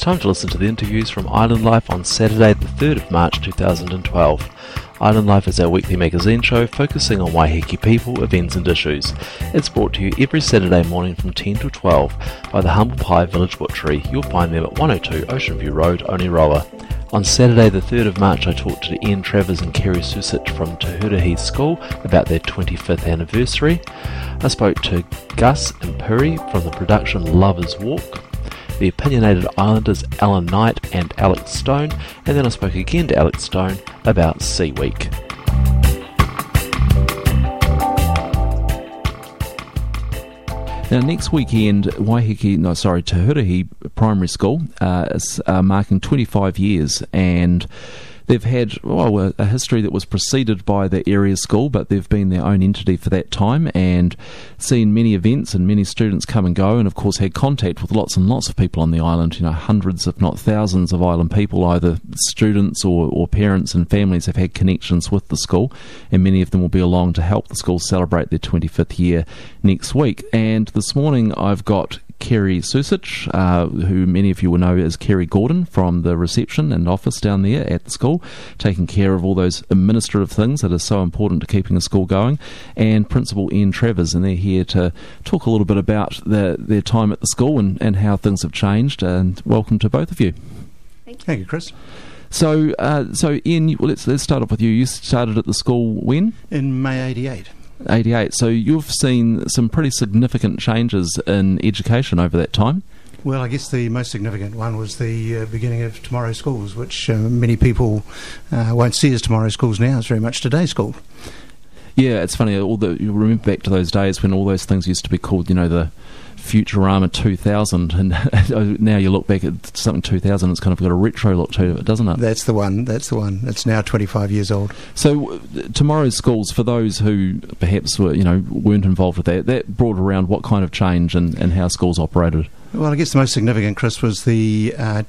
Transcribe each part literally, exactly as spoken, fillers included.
Time to listen to the interviews from Island Life on Saturday the third of March two thousand twelve. Island Life is our weekly magazine show focusing on Waiheke people, events and issues. It's brought to you every Saturday morning from ten to twelve by the Humble Pie Village Butchery. You'll find them at one oh two Ocean View Road, Oniroa. On Saturday the third of March I talked to Ian Travers and Kerry Susich from Te Hurahi School about their twenty-fifth anniversary. I spoke to Gus and Puri from the production Lovers Walk, the opinionated Islanders Alan Knight and Alex Stone, and then I spoke again to Alex Stone about Sea Week. Now, next weekend, Waiheke, no, sorry, Te Hurahi Primary School uh, is uh, marking twenty-five years, and they've had well, a, a history that was preceded by the area school, but they've been their own entity for that time and seen many events and many students come and go, and of course had contact with lots and lots of people on the island. You know, hundreds, if not thousands, of island people, either students or, or parents and families, have had connections with the school, and many of them will be along to help the school celebrate their twenty-fifth year next week. And this morning I've got Kerry Susich, uh, who many of you will know as Kerry Gordon, from the reception and office down there at the school, taking care of all those administrative things that are so important to keeping a school going, and Principal Ian Travers, and they're here to talk a little bit about the, their time at the school and, and how things have changed. And welcome to both of you. Thank you, Thank you, Chris. So, uh, so Ian, well, let's let's start off with you. You started at the school when? In May eighty-eight. eighty-eight. So you've seen some pretty significant changes in education over that time. Well, I guess the most significant one was the uh, beginning of Tomorrow Schools, which uh, many people uh, won't see as Tomorrow Schools now. It's very much Today's School. Yeah, it's funny. All the you remember back to those days when all those things used to be called, you know, the Futurama two thousand, and now you look back at something two thousand, it's kind of got a retro look to it, doesn't it? That's the one. That's the one. It's now twenty-five years old. So, uh, Tomorrow's Schools, for those who perhaps were, you know, weren't involved with that, that brought around what kind of change and, and how schools operated? Well, I guess the most significant, Chris, was the uh,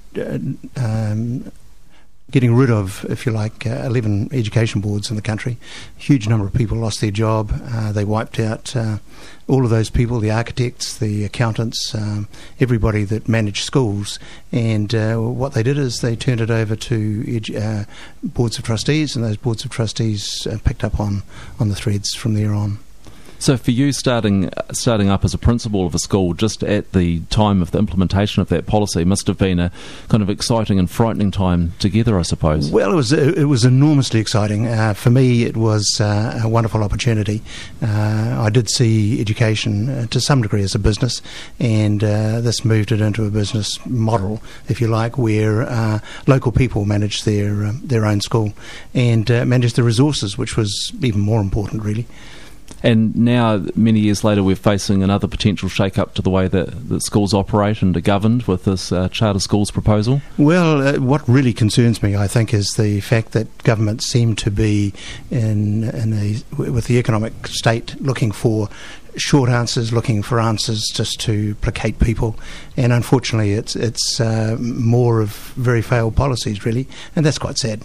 um, getting rid of, if you like, uh, eleven education boards in the country. A huge number of people lost their job. Uh, they wiped out uh, all of those people, the architects, the accountants, um, everybody that managed schools. And uh, what they did is they turned it over to edu- uh, boards of trustees, and those boards of trustees uh, picked up on, on the threads from there on. So for you, starting starting up as a principal of a school just at the time of the implementation of that policy must have been a kind of exciting and frightening time together, I suppose. Well, it was it was enormously exciting. Uh, for me, it was uh, a wonderful opportunity. Uh, I did see education uh, to some degree as a business, and uh, this moved it into a business model, if you like, where uh, local people managed their uh, their own school and uh, managed the resources, which was even more important, really. And now, many years later, we're facing another potential shake-up to the way that, that schools operate and are governed with this uh, charter schools proposal. Well, uh, what really concerns me, I think, is the fact that governments seem to be in, in a, with the economic state looking for short answers, looking for answers just to placate people, and unfortunately, it's it's uh, more of very failed policies, really, and that's quite sad.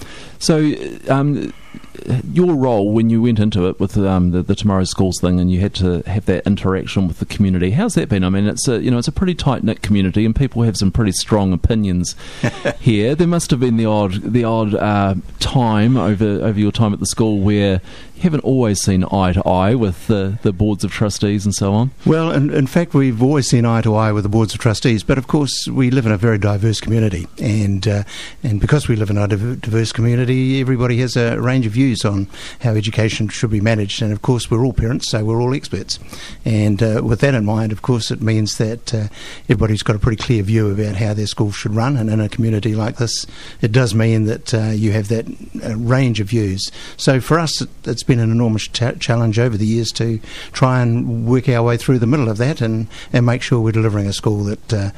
So, um, your role when you went into it with um, the, the Tomorrow Schools thing, and you had to have that interaction with the community, how's that been? I mean, it's a you know it's a pretty tight knit community, and people have some pretty strong opinions here. There must have been the odd the odd uh, time over over your time at the school where you haven't always seen eye to eye with the, the boards of trustees and so on. Well, in, in fact, we've always seen eye to eye with the boards of trustees, but of course we live in a very diverse community, and uh, and because we live in a diverse community, everybody has a range of views on how education should be managed, and of course we're all parents, so we're all experts, and uh, with that in mind, of course it means that uh, everybody's got a pretty clear view about how their school should run, and in a community like this it does mean that uh, you have that uh, range of views. So for us it, it's been an enormous ta- challenge over the years to try and work our way through the middle of that and, and make sure we're delivering a school that uh,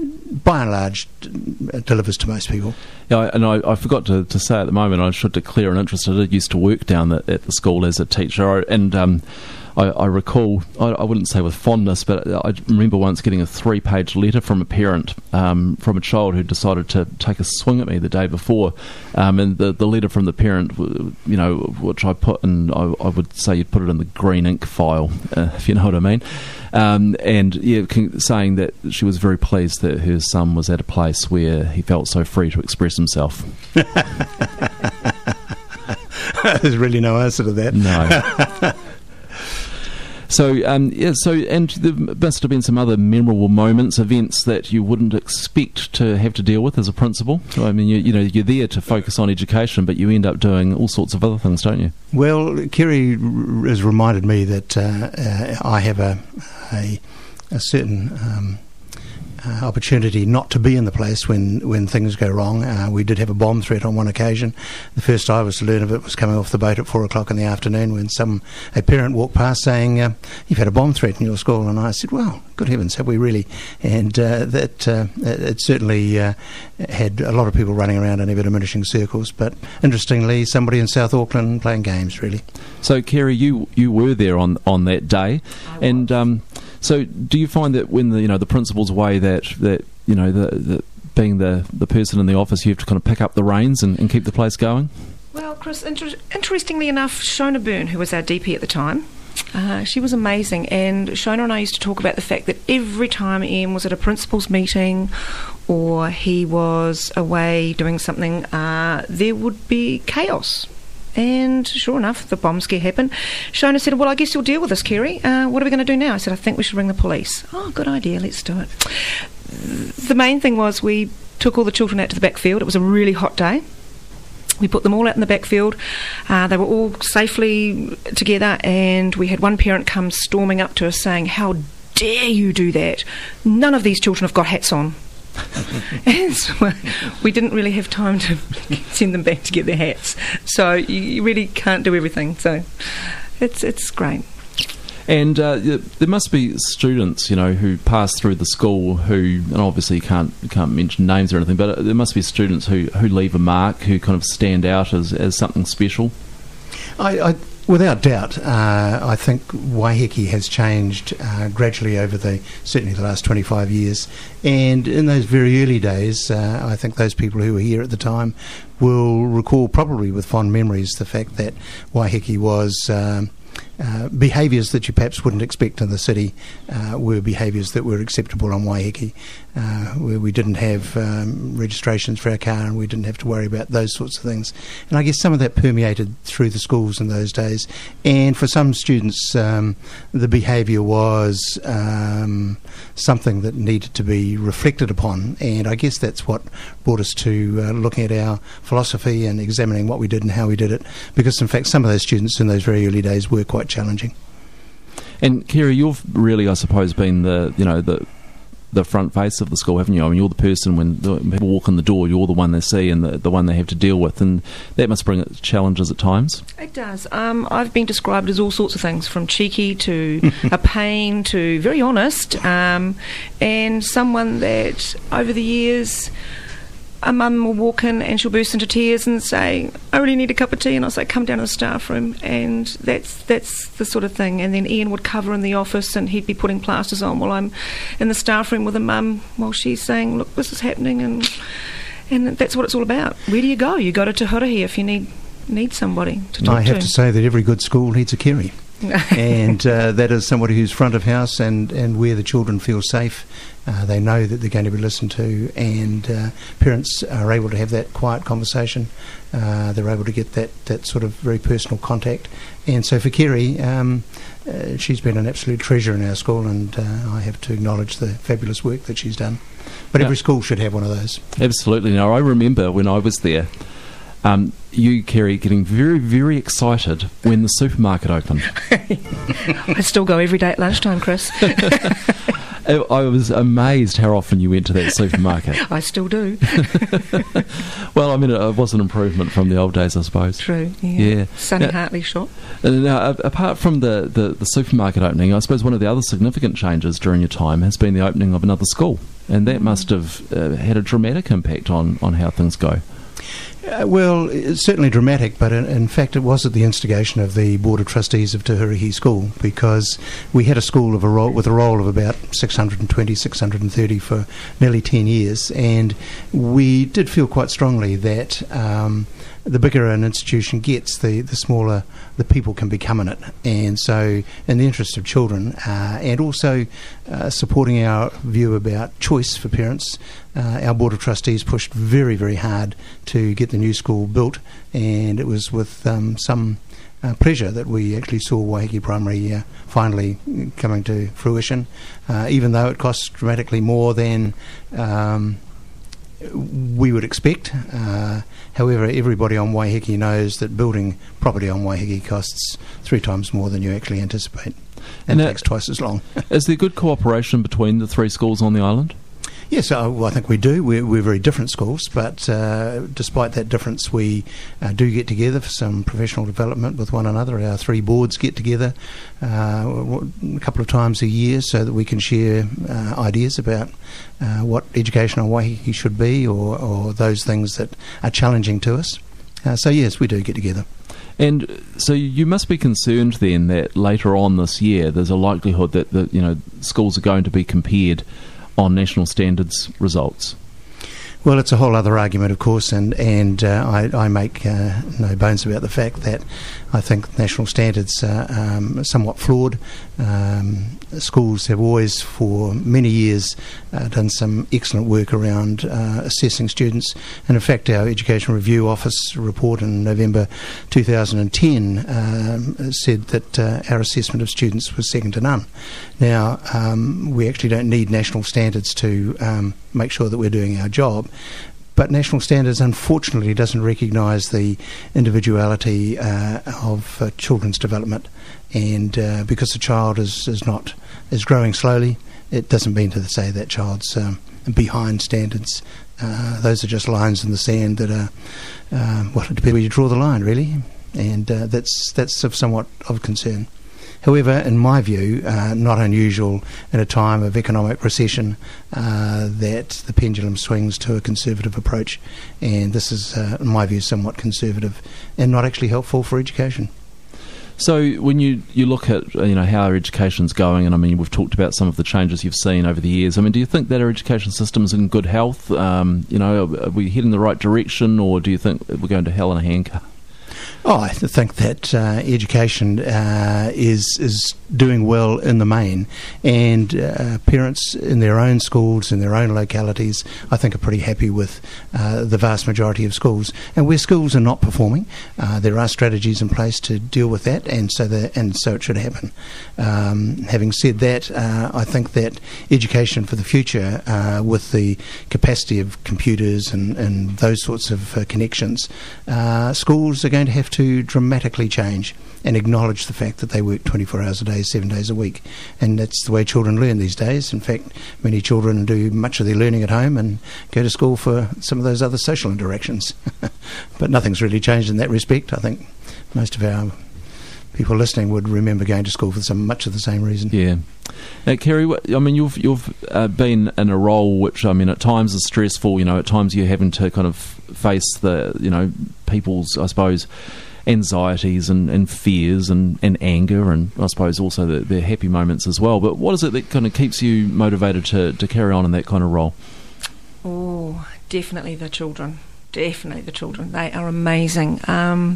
by and large d- delivers to most people. Yeah, and I, I forgot to, to say at the moment, I should declare an interest. I did used to work down the, at the school as a teacher, and um, I, I recall, I, I wouldn't say with fondness, but I remember once getting a three-page letter from a parent um, from a child who decided to take a swing at me the day before, um, and the, the letter from the parent, you know, which I put in, I, I would say you'd put it in the green ink file, uh, if you know what I mean, um, and yeah, saying that she was very pleased that her son was at a place where he felt so free to express himself. There's really no answer to that. No. So, um, yeah, so, and there must have been some other memorable moments, events that you wouldn't expect to have to deal with as a principal. I mean, you, you know, you're there to focus on education, but you end up doing all sorts of other things, don't you? Well, Kerry has reminded me that uh, uh, I have a a, a certain um, uh, opportunity not to be in the place when, when things go wrong. Uh, we did have a bomb threat on one occasion. The first I was to learn of it was coming off the boat at four o'clock in the afternoon when some a parent walked past saying, uh, "You've had a bomb threat in your school." And I said, "Well, good heavens, have we really?" And uh, that uh, it certainly uh, had a lot of people running around in ever diminishing circles. But interestingly, somebody in South Auckland playing games, really. So, Kerry, you you were there on on that day, and um, so do you find that when the you know the principal's away, that that you know the, the being the the person in the office, you have to kind of pick up the reins and, and keep the place going? Well, Chris, inter- interestingly enough, Shona Byrne, who was our D P at the time, uh, she was amazing, and Shona and I used to talk about the fact that every time Ian was at a principal's meeting or he was away doing something, uh, there would be chaos. And sure enough, the bomb scare happened. Shona said, "Well, I guess you'll deal with this, Kerry. Uh, what are we going to do now?" I said, "I think we should ring the police." "Oh, good idea, let's do it." The main thing was we took all the children out to the back field. It was a really hot day. We put them all out in the back field. Uh, they were all safely together, and we had one parent come storming up to us saying, "How dare you do that? None of these children have got hats on." And so we didn't really have time to send them back to get their hats. So you really can't do everything. So it's it's great. And uh, there must be students, you know, who pass through the school who, and obviously you can't you can't mention names or anything, but there must be students who, who leave a mark, who kind of stand out as, as something special. I, I Without doubt, uh, I think Waiheke has changed uh, gradually over the certainly the last twenty-five years. And in those very early days, uh, I think those people who were here at the time will recall probably with fond memories the fact that Waiheke was um, uh, behaviours that you perhaps wouldn't expect in the city uh, were behaviours that were acceptable on Waiheke, uh, where we didn't have um, registrations for our car and we didn't have to worry about those sorts of things. And I guess some of that permeated through the schools in those days. And for some students, um, the behaviour was um, something that needed to be reflected upon. And I guess that's what brought us to uh, looking at our philosophy and examining what we did and how we did it. Because, in fact, some of those students in those very early days were quite challenging. And Kerry, you've really, I suppose, been the you know the the front face of the school, haven't you? I mean, you're the person when, the, when people walk in the door, you're the one they see and the, the one they have to deal with, and that must bring challenges at times. It does. Um, I've been described as all sorts of things, from cheeky to a pain to very honest, um, and someone that over the years, a mum will walk in and she'll burst into tears and say, "I really need a cup of tea," and I'll say, "Come down to the staff room," and that's that's the sort of thing. And then Ian would cover in the office and he'd be putting plasters on while I'm in the staff room with a mum while she's saying, "Look, this is happening," and and that's what it's all about. Where do you go? You go to Te Hurahi if you need need somebody to talk to. I have to. to say that every good school needs a Kerry. And uh, that is somebody who's front of house and, and where the children feel safe. Uh, they know that they're going to be listened to, and uh, parents are able to have that quiet conversation. Uh, they're able to get that, that sort of very personal contact. And so for Kerry, um, uh, she's been an absolute treasure in our school, and uh, I have to acknowledge the fabulous work that she's done. But yeah. Every school should have one of those. Absolutely. Now, I remember when I was there, Um, you, Kerry, getting very, very excited when the supermarket opened. I still go every day at lunchtime, Chris. I was amazed how often you went to that supermarket. I still do. Well, I mean, it was an improvement from the old days, I suppose. True, yeah. yeah. Sunny now, Hartley shop. Now, apart from the, the, the supermarket opening, I suppose one of the other significant changes during your time has been the opening of another school, and that mm. must have uh, had a dramatic impact on, on how things go. Uh, well, it's certainly dramatic, but in, in fact it was at the instigation of the Board of Trustees of Te Hurihi School, because we had a school of a role, with a roll of about six hundred twenty, six hundred thirty for nearly ten years, and we did feel quite strongly that um, the bigger an institution gets, the, the smaller the people can become in it. And so in the interest of children, uh, and also uh, supporting our view about choice for parents, uh, our Board of Trustees pushed very, very hard to get the new school built, and it was with um, some uh, pleasure that we actually saw Waiheke Primary uh, finally coming to fruition, uh, even though it costs dramatically more than um, we would expect. Uh, however, everybody on Waiheke knows that building property on Waiheke costs three times more than you actually anticipate, and, and takes twice as long. Is there good cooperation between the three schools on the island? Yes, uh, well, I think we do. We're, we're very different schools, but uh, despite that difference, we uh, do get together for some professional development with one another. Our three boards get together uh, a couple of times a year so that we can share uh, ideas about uh, what education on Waiheke should be, or, or those things that are challenging to us. Uh, so yes, we do get together. And so you must be concerned then that later on this year there's a likelihood that the, you know, schools are going to be compared on national standards results. Well, it's a whole other argument, of course, and, and uh, I, I make uh, no bones about the fact that I think national standards are um, somewhat flawed. Um, schools have always, for many years, uh, done some excellent work around uh, assessing students, and in fact our Education Review Office report in November two thousand ten um, said that uh, our assessment of students was second to none. Now, um, we actually don't need national standards to um, make sure that we're doing our job, but national standards unfortunately doesn't recognise the individuality uh, of uh, children's development, and uh, because a child is, is not is growing slowly, it doesn't mean to say that child's um, behind standards. Uh, those are just lines in the sand that are uh, well, it depends where you draw the line, really, and uh, that's that's of somewhat of concern. However, in my view, uh, not unusual in a time of economic recession uh, that the pendulum swings to a conservative approach, and this is, uh, in my view, somewhat conservative and not actually helpful for education. So when you, you look at you know how our education's going, and I mean we've talked about some of the changes you've seen over the years. I mean, do you think that our education system's in good health? Um, you know, are we heading in the right direction, or do you think we're going to hell in a handcart? Oh, I th- think that uh, education uh, is is doing well in the main, and uh, parents in their own schools, in their own localities, I think are pretty happy with uh, the vast majority of schools. And where schools are not performing, uh, there are strategies in place to deal with that, and so the, and so it should happen. Um, having said that, uh, I think that education for the future, uh, with the capacity of computers and, and those sorts of uh, connections, uh, schools are going to have to dramatically change and acknowledge the fact that they work twenty-four hours a day, seven days a week, and that's the way children learn these days. In fact, many children do much of their learning at home and go to school for some of those other social interactions. But nothing's really changed in that respect. I think most of our people listening would remember going to school for some much of the same reason. Yeah. Now, Kerry, I mean, you've you've uh, been in a role which, I mean, at times is stressful. You know, at times you're having to kind of face the, you know, people's, I suppose, anxieties and, and fears and, and anger, and I suppose also the, the happy moments as well. But what is it that kind of keeps you motivated to, to carry on in that kind of role? Oh, definitely the children. Definitely the children. They are amazing. Um,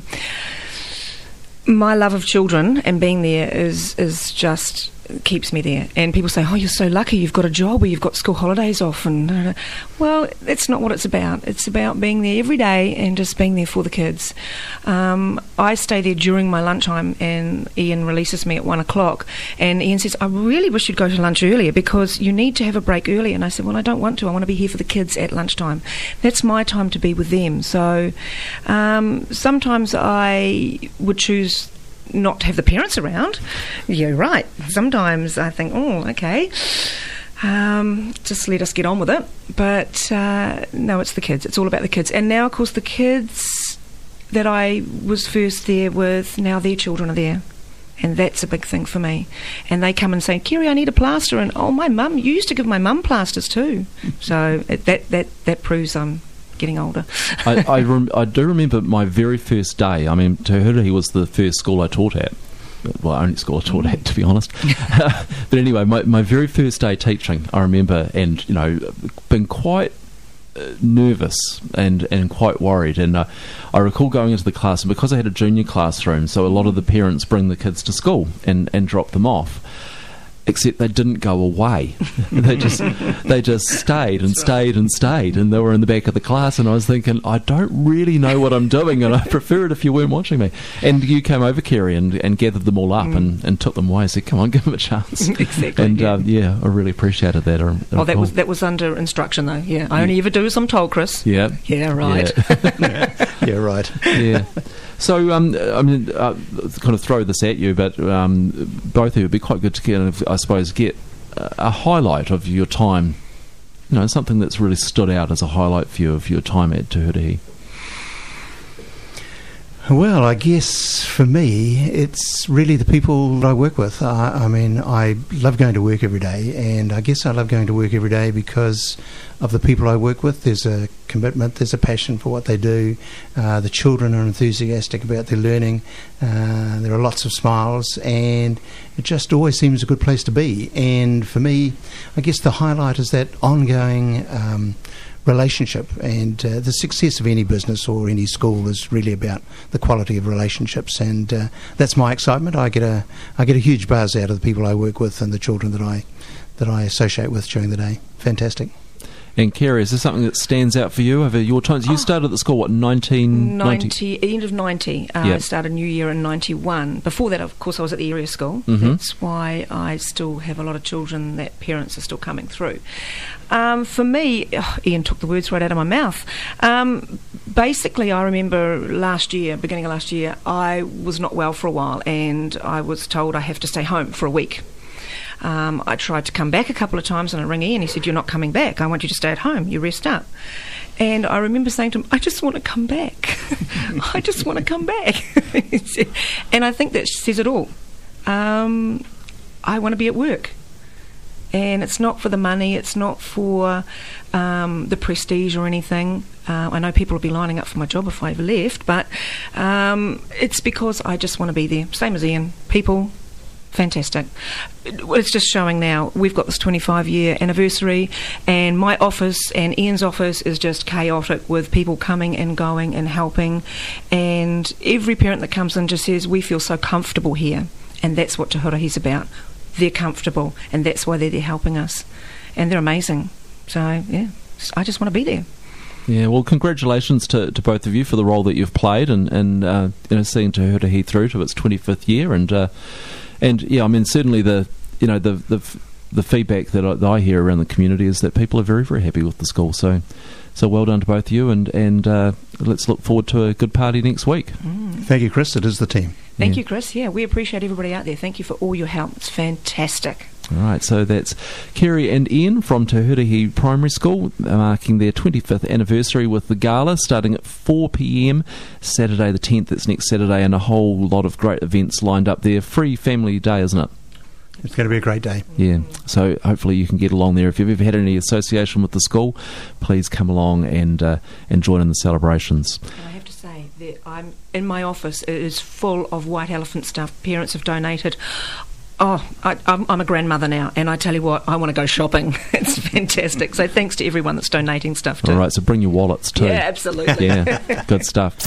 my love of children and being there is is just keeps me there. And people say, oh, you're so lucky, you've got a job where you've got school holidays off. And uh, well, that's not what it's about. It's about being there every day and just being there for the kids. Um, I stay there during my lunchtime, and Ian releases me at one o'clock, and Ian says, I really wish you'd go to lunch earlier because you need to have a break early. And I said, well, I don't want to. I want to be here for the kids at lunchtime. That's my time to be with them. So um, sometimes I would choose not to have the parents around. You're right. Sometimes I think, oh, okay, um, just let us get on with it. But uh, no, it's the kids. It's all about the kids. And now, of course, the kids that I was first there with, now their children are there. And that's a big thing for me. And they come and say, Kerry, I need a plaster. And, oh, my mum, you used to give my mum plasters too. So it, that, that, that proves I'm getting older. I, I, rem- I do remember my very first day. I mean, Te Huruhi was the first school I taught at. Well, only school I taught at, to be honest. But anyway, my, my very first day teaching, I remember, and, you know, being quite uh, nervous and, and quite worried. And uh, I recall going into the class, and because I had a junior classroom, so a lot of the parents bring the kids to school and, and drop them off. Except they didn't go away. they just they just stayed and stayed and stayed, and they were in the back of the class. And I was thinking, I don't really know what I'm doing, and I prefer it if you weren't watching me. And you came over, Kerry, and, and gathered them all up mm. and, and took them away. I said, "Come on, give them a chance." Exactly. And yeah. Uh, yeah, I really appreciated that. I, I oh, that was that was under instruction, though. Yeah, I only ever do as I'm told, Chris. Yeah. Yeah. Right. Yeah, yeah right. Yeah. So, um, I mean, uh, kind of throw this at you, but um, both of you, it would be quite good to kind of, I suppose, get a, a highlight of your time, you know, something that's really stood out as a highlight for you of your time at Te Huruhi. Well, I guess for me, it's really the people that I work with. I, I mean, I love going to work every day, and I guess I love going to work every day because of the people I work with. There's a commitment, there's a passion for what they do. Uh, the children are enthusiastic about their learning. Uh, there are lots of smiles, and it just always seems a good place to be. And for me, I guess the highlight is that ongoing um, relationship, and uh, the success of any business or any school is really about the quality of relationships, and uh, that's my excitement. I get a I get a huge buzz out of the people I work with and the children that I that I associate with during the day. Fantastic. And Kerry, is there something that stands out for you over your times? You oh. started at the school, what, nineteen ninety? End of ninety. Uh, yep. I started New Year in ninety-one. Before that, of course, I was at the area school. Mm-hmm. That's why I still have a lot of children that parents are still coming through. Um, for me, oh, Ian took the words right out of my mouth. Um, basically, I remember last year, beginning of last year, I was not well for a while, and I was told I have to stay home for a week. Um, I tried to come back a couple of times, and I rang Ian. He said, "You're not coming back. I want you to stay at home. You rest up." And I remember saying to him, "I just want to come back. I just want to come back." And I think that says it all. Um, I want to be at work. And it's not for the money. It's not for um, the prestige or anything. Uh, I know people will be lining up for my job if I ever left, but um, it's because I just want to be there. Same as Ian. People... Fantastic. It's just showing now. We've got this twenty-five year anniversary, and my office and Ian's office is just chaotic with people coming and going and helping, and every parent that comes in just says, "We feel so comfortable here," and that's what Te Huruhi's about. They're comfortable, and that's why they're there helping us, and they're amazing. So yeah, I just want to be there. Yeah, well, congratulations to, to both of you for the role that you've played, and, and uh, you know, seeing Te Huruhi through to its twenty-fifth year, and uh, and yeah, I mean, certainly the you know the the the feedback that I, that I hear around the community is that people are very very happy with the school. So so well done to both of you, and and uh, let's look forward to a good party next week. Mm. Thank you, Chris. It is the team. Thank yeah. you, Chris. Yeah, we appreciate everybody out there. Thank you for all your help. It's fantastic. All right, so that's Kerry and Ian from Te Huruhi Primary School, marking their twenty-fifth anniversary with the gala starting at four p.m. Saturday the tenth. That's next Saturday, and a whole lot of great events lined up there. Free family day, isn't it? It's going to be a great day. Yeah, so hopefully you can get along there. If you've ever had any association with the school, please come along and uh, and join in the celebrations. And I have to say that I'm in my office. It is full of white elephant stuff. Parents have donated. Oh, I, I'm, I'm a grandmother now, and I tell you what, I want to go shopping. It's fantastic. So thanks to everyone that's donating stuff too. All right, so bring your wallets too. Yeah, absolutely. Yeah, good stuff.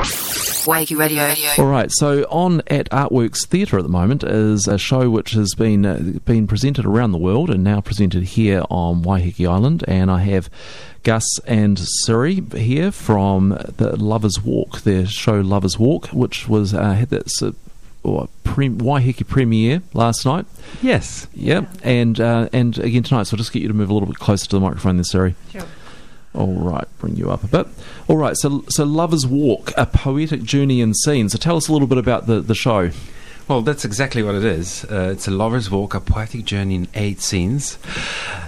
Waiheke Radio. All right, so on at Artworks Theatre at the moment is a show which has been uh, been presented around the world and now presented here on Waiheke Island, and I have Gus and Siri here from the Lovers Walk, their show Lovers Walk, which was uh, had that uh, or pre- Waiheke premiere last night. Yes. Yep. Yeah. And uh, and again tonight, so I'll just get you to move a little bit closer to the microphone there, Siri. Sure. All right, bring you up a bit. All right, so so Lovers Walk, a poetic journey in scene. So tell us a little bit about the, the show. Well, that's exactly what it is. Uh, it's a lover's walk, a poetic journey in eight scenes.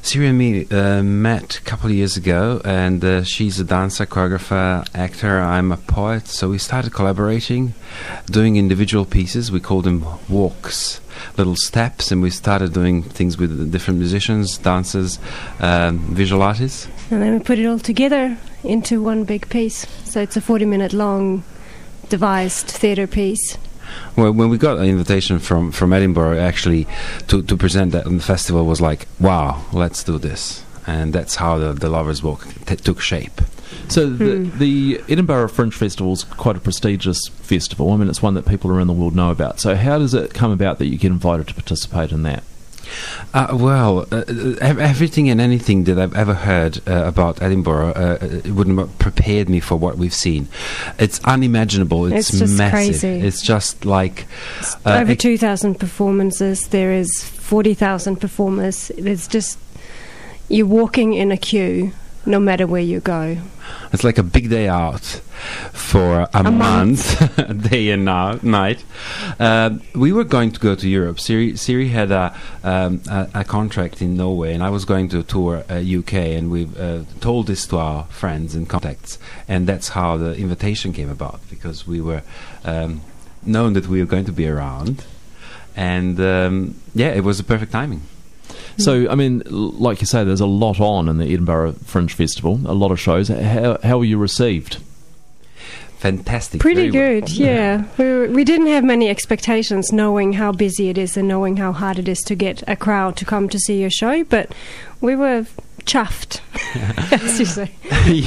Siri and me uh, met a couple of years ago, and uh, she's a dancer, choreographer, actor. I'm a poet, so we started collaborating, doing individual pieces. We called them walks, little steps, and we started doing things with different musicians, dancers, um, visual artists. And then we put it all together into one big piece. So it's a forty-minute long, devised theatre piece. Well, when we got an invitation from, from Edinburgh, actually, to, to present that on the festival, was like, wow, let's do this. And that's how the, the Lovers Walk t- took shape. So the, the Edinburgh Fringe Festival is quite a prestigious festival. I mean, it's one that people around the world know about. So how does it come about that you get invited to participate in that? Uh, well, uh, ev- everything and anything that I've ever heard uh, about Edinburgh uh, it wouldn't have prepared me for what we've seen. It's unimaginable. It's, It's just massive. crazy. It's just like uh, Over it- two thousand performances. There is forty thousand performers. It's just, you're walking in a queue no matter where you go. It's like a big day out for a, A month, day and now, night. Uh, we were going to go to Europe. Siri, Siri had a, um, a, a contract in Norway, and I was going to tour uh, U K, and we uh, told this to our friends and contacts, and that's how the invitation came about, because we were um, known that we were going to be around, and um, yeah, it was the perfect timing. So, I mean, l- like you say, there's a lot on in the Edinburgh Fringe Festival, a lot of shows. How, how were you received? Fantastic. Pretty very well. good, yeah. We, were, we didn't have many expectations, knowing how busy it is and knowing how hard it is to get a crowd to come to see your show, but we were chuffed, as you say.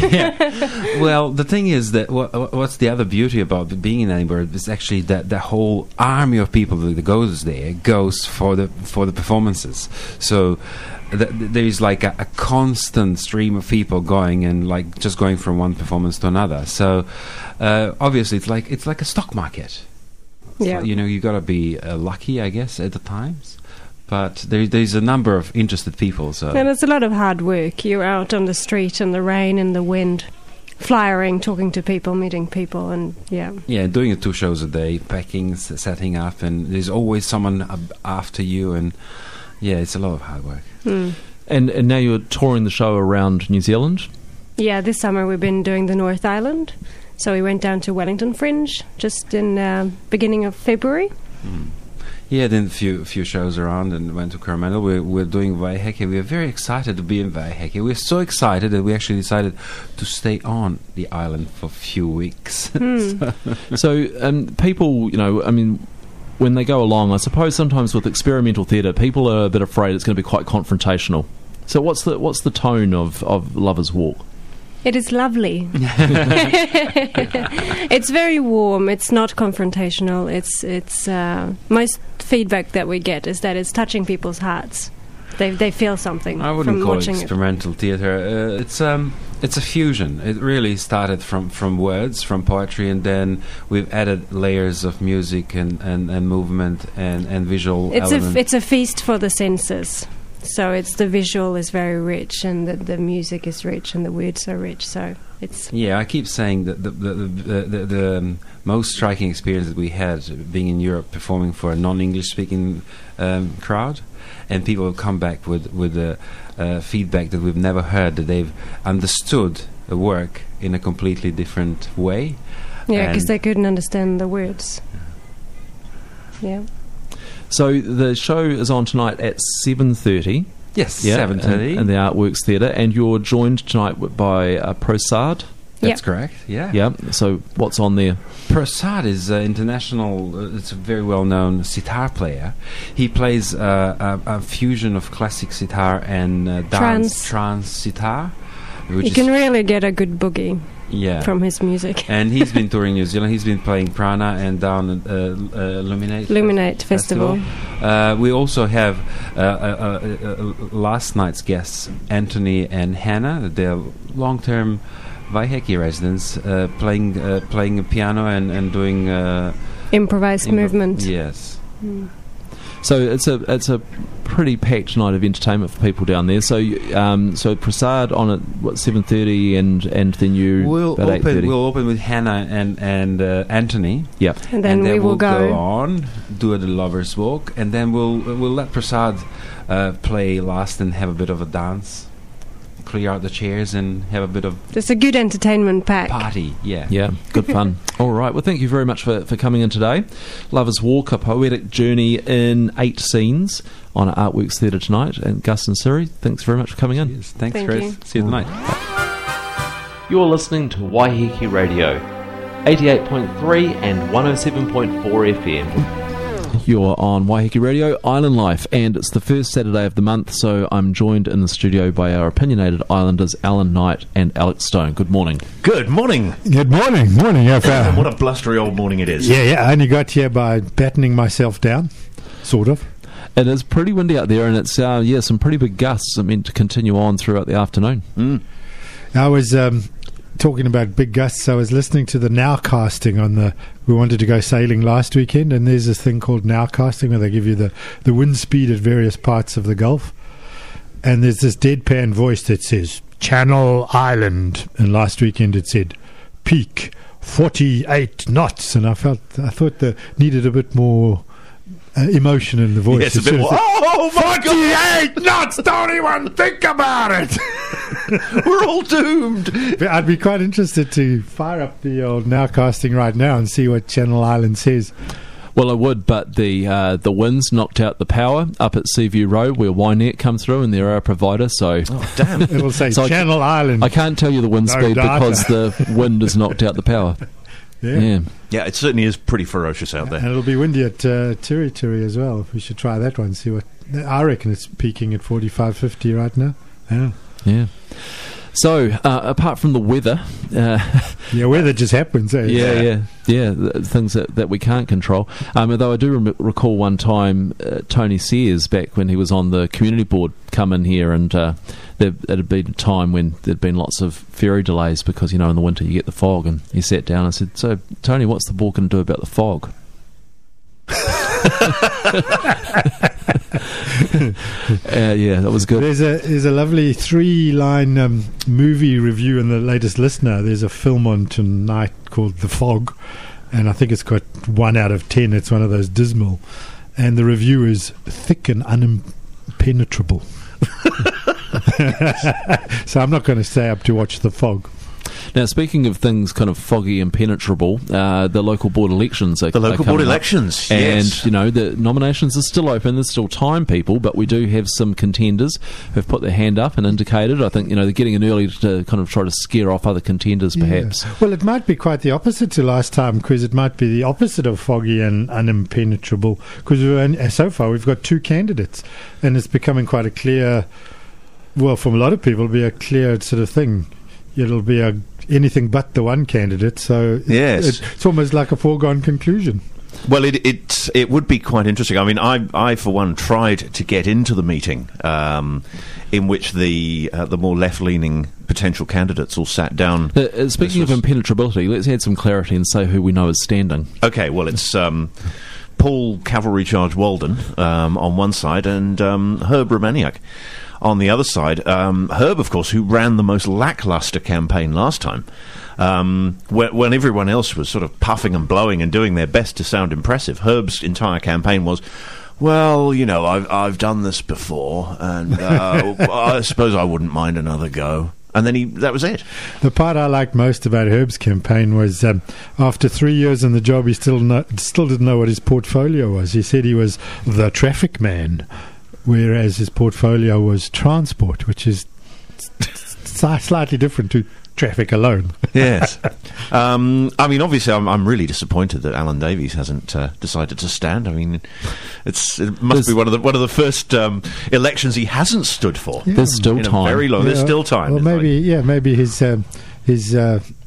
Yeah. Well, the thing is that wha- wha- what's the other beauty about being in Edinburgh is actually that the whole army of people that goes there goes for the for the performances. So th- th- there is like a, a constant stream of people going and like just going from one performance to another. So uh, obviously, it's like it's like a stock market. It's Yeah. like, you know, you got to be uh, lucky, I guess, at the times. But there, there's a number of interested people. So And it's a lot of hard work. You're out on the street in the rain and the wind, flyering, talking to people, meeting people, and yeah. yeah, doing two shows a day, packing, s- setting up, and there's always someone ab- after you, and yeah, it's a lot of hard work. Mm. And, and now you're touring the show around New Zealand. Yeah, this summer we've been doing the North Island. So we went down to Wellington Fringe just in uh, beginning of February. Mm. Yeah, then a few few shows around and went to Coromandel. We're, we're doing Vaiheke. We're very excited to be in Vaiheke. We're so excited that we actually decided to stay on the island for a few weeks. Mm. So um, people, you know, I mean, when they go along, I suppose sometimes with experimental theatre, people are a bit afraid it's going to be quite confrontational. So what's the what's the tone of, of Lovers Walk? It is lovely. It's very warm. It's not confrontational. It's it's uh, most feedback that we get is that it's touching people's hearts. They they feel something I wouldn't from call it watching it. experimental theatre. Uh, it's um, it's a fusion. It really started from, from words, from poetry, and then we've added layers of music and, and, and movement and, and visual It's a element. f- it's a feast for the senses. So it's the visual is very rich, and the, the music is rich, and the words are rich. So it's Yeah, I keep saying that the the, the, the, the um, most striking experience that we had being in Europe performing for a non-English speaking um, crowd, and people will come back with with uh, uh, feedback that we've never heard, that they've understood the work in a completely different way. yeah, because And- they couldn't understand the words. Yeah. So the show is on tonight at seven thirty. Yes, Yeah, seven thirty. in, in the Artworks Theatre, and you're joined tonight w- by uh, Prosad. That's Yep. correct. Yeah. Yeah. So what's on there? Prasad is an international, uh, it's a very well-known sitar player. He plays uh, a, a fusion of classic sitar and uh, dance Trance. trance sitar, which You is can really get a good boogie yeah. from his music. And he's been touring New Zealand. He's been playing Prana and down at uh, uh, Luminate Luminate Festival. Uh, we also have uh, uh, uh, uh, last night's guests, Anthony and Hannah. They're long-term Vaiheke residents, uh, playing uh, playing piano and and doing uh, Improvised improv- movement. Yes. Mm. So it's a it's a pretty packed night of entertainment for people down there. So um, so Prasad on at what seven thirty, and and then you we'll about eight open. thirty. We'll open with Hannah and and uh, Anthony. Yep. And then and we then will we'll go. go on, do the lovers walk, and then we'll we'll let Prasad uh, play last and have a bit of a dance, clear out the chairs and have a bit of Just a good entertainment pack. party. Yeah. Yeah, good fun. All right. Well, thank you very much for, for coming in today. Lovers Walk, a poetic journey in eight scenes on Artworks Theatre tonight. And Gus and Siri, thanks very much for coming in. Yes, thanks, Thank Chris. you. See you tonight. You're listening to Waiheke Radio, eighty-eight point three and one oh seven point four F M. You're on Waiheke Radio, Island Life, and it's the first Saturday of the month, so I'm joined in the studio by our opinionated Islanders, Alan Knight and Alex Stone. Good morning. Good morning. Good morning. Morning, F M. What a blustery old morning it is. Yeah, yeah. I only got here by battening myself down, sort of. It is pretty windy out there, and it's, uh, yeah, some pretty big gusts are meant to continue on throughout the afternoon. Mm. I was um, talking about big gusts. I was listening to the Nowcasting on the. We wanted to go sailing last weekend, and there's this thing called Nowcasting where they give you the, the wind speed at various parts of the Gulf. And there's this deadpan voice that says, Channel Island. And last weekend it said, peak, forty-eight knots. And I felt, I thought that needed a bit more uh, emotion in the voice. Yes, a bit more. Oh, my God! forty-eight knots! Don't even think about it! We're all doomed. I'd be quite interested to fire up the old Nowcasting right now and see what Channel Island says. Well, I would, but the uh, the winds knocked out the power up at Seaview Road where Ynet come through, and they're our provider, so... Oh, damn. It'll say So I Channel Island. I can't tell you the wind No speed data. because the wind has knocked out the power. yeah. Yeah. Yeah, it certainly is pretty ferocious out And there. it'll be windy at uh, Tiri Tiri as well. We should try that one, see what... I reckon it's peaking at forty-five, fifty right now. Yeah. Yeah. So, uh, apart from the weather, uh, Yeah, weather just happens, eh? yeah, yeah, yeah, the things that, that we can't control. Um, although I do rem- recall one time uh, Tony Sears, back when he was on the community board, come in here, and uh, there it had been a time when there'd been lots of ferry delays because, you know, in the winter you get the fog, and he sat down and said, "So, Tony, what's the board going to do about the fog?" uh, yeah, that was good. There's a there's a lovely three line um, movie review in the latest Listener. There's a film on tonight called The Fog, and I think it's got one out of ten. It's one of those dismal, and the review is thick and unimpenetrable. So I'm not going to stay up to watch The Fog. Now, speaking of things kind of foggy and penetrable, uh, the local board elections are The local are board coming up. elections, And, yes. you know, the nominations are still open. There's still time, people, but we do have some contenders who've put their hand up and indicated. I think, you know, they're getting in early to kind of try to scare off other contenders, perhaps. Yeah. Well, it might be quite the opposite to last time, because it might be the opposite of foggy and unimpenetrable, because so far we've got two candidates, and it's becoming quite a clear, well, from a lot of people, it'll be a clear sort of thing. It'll be a anything but the one candidate, so Yes. it, it's almost like a foregone conclusion. Well, it it it would be quite interesting. I mean, I I for one tried to get into the meeting um, in which the uh, the more left leaning potential candidates all sat down. Uh, uh, speaking of was- impenetrability, let's add some clarity and say who we know is standing. Okay, well, it's um, Paul Cavalry Charge Walden um, on one side and um, Herb Romaniak on the other side. Um, Herb, of course, who ran the most lackluster campaign last time, um, when, when everyone else was sort of puffing and blowing and doing their best to sound impressive. Herb's entire campaign was, well, you know, I've, I've done this before, and uh, I suppose I wouldn't mind another go. And then he that was it. The part I liked most about Herb's campaign was um, after three years in the job, he still no, still didn't know what his portfolio was. He said he was the traffic man, whereas his portfolio was transport, which is s- slightly different to traffic alone. Yes. um, I mean, obviously, I'm, I'm really disappointed that Alan Davies hasn't uh, decided to stand. I mean, it's it must There's- be one of the one of the first um, elections he hasn't stood for. There's still In a time. very long. There's Yeah, still time. Well, It's maybe like- yeah, maybe his um, his uh,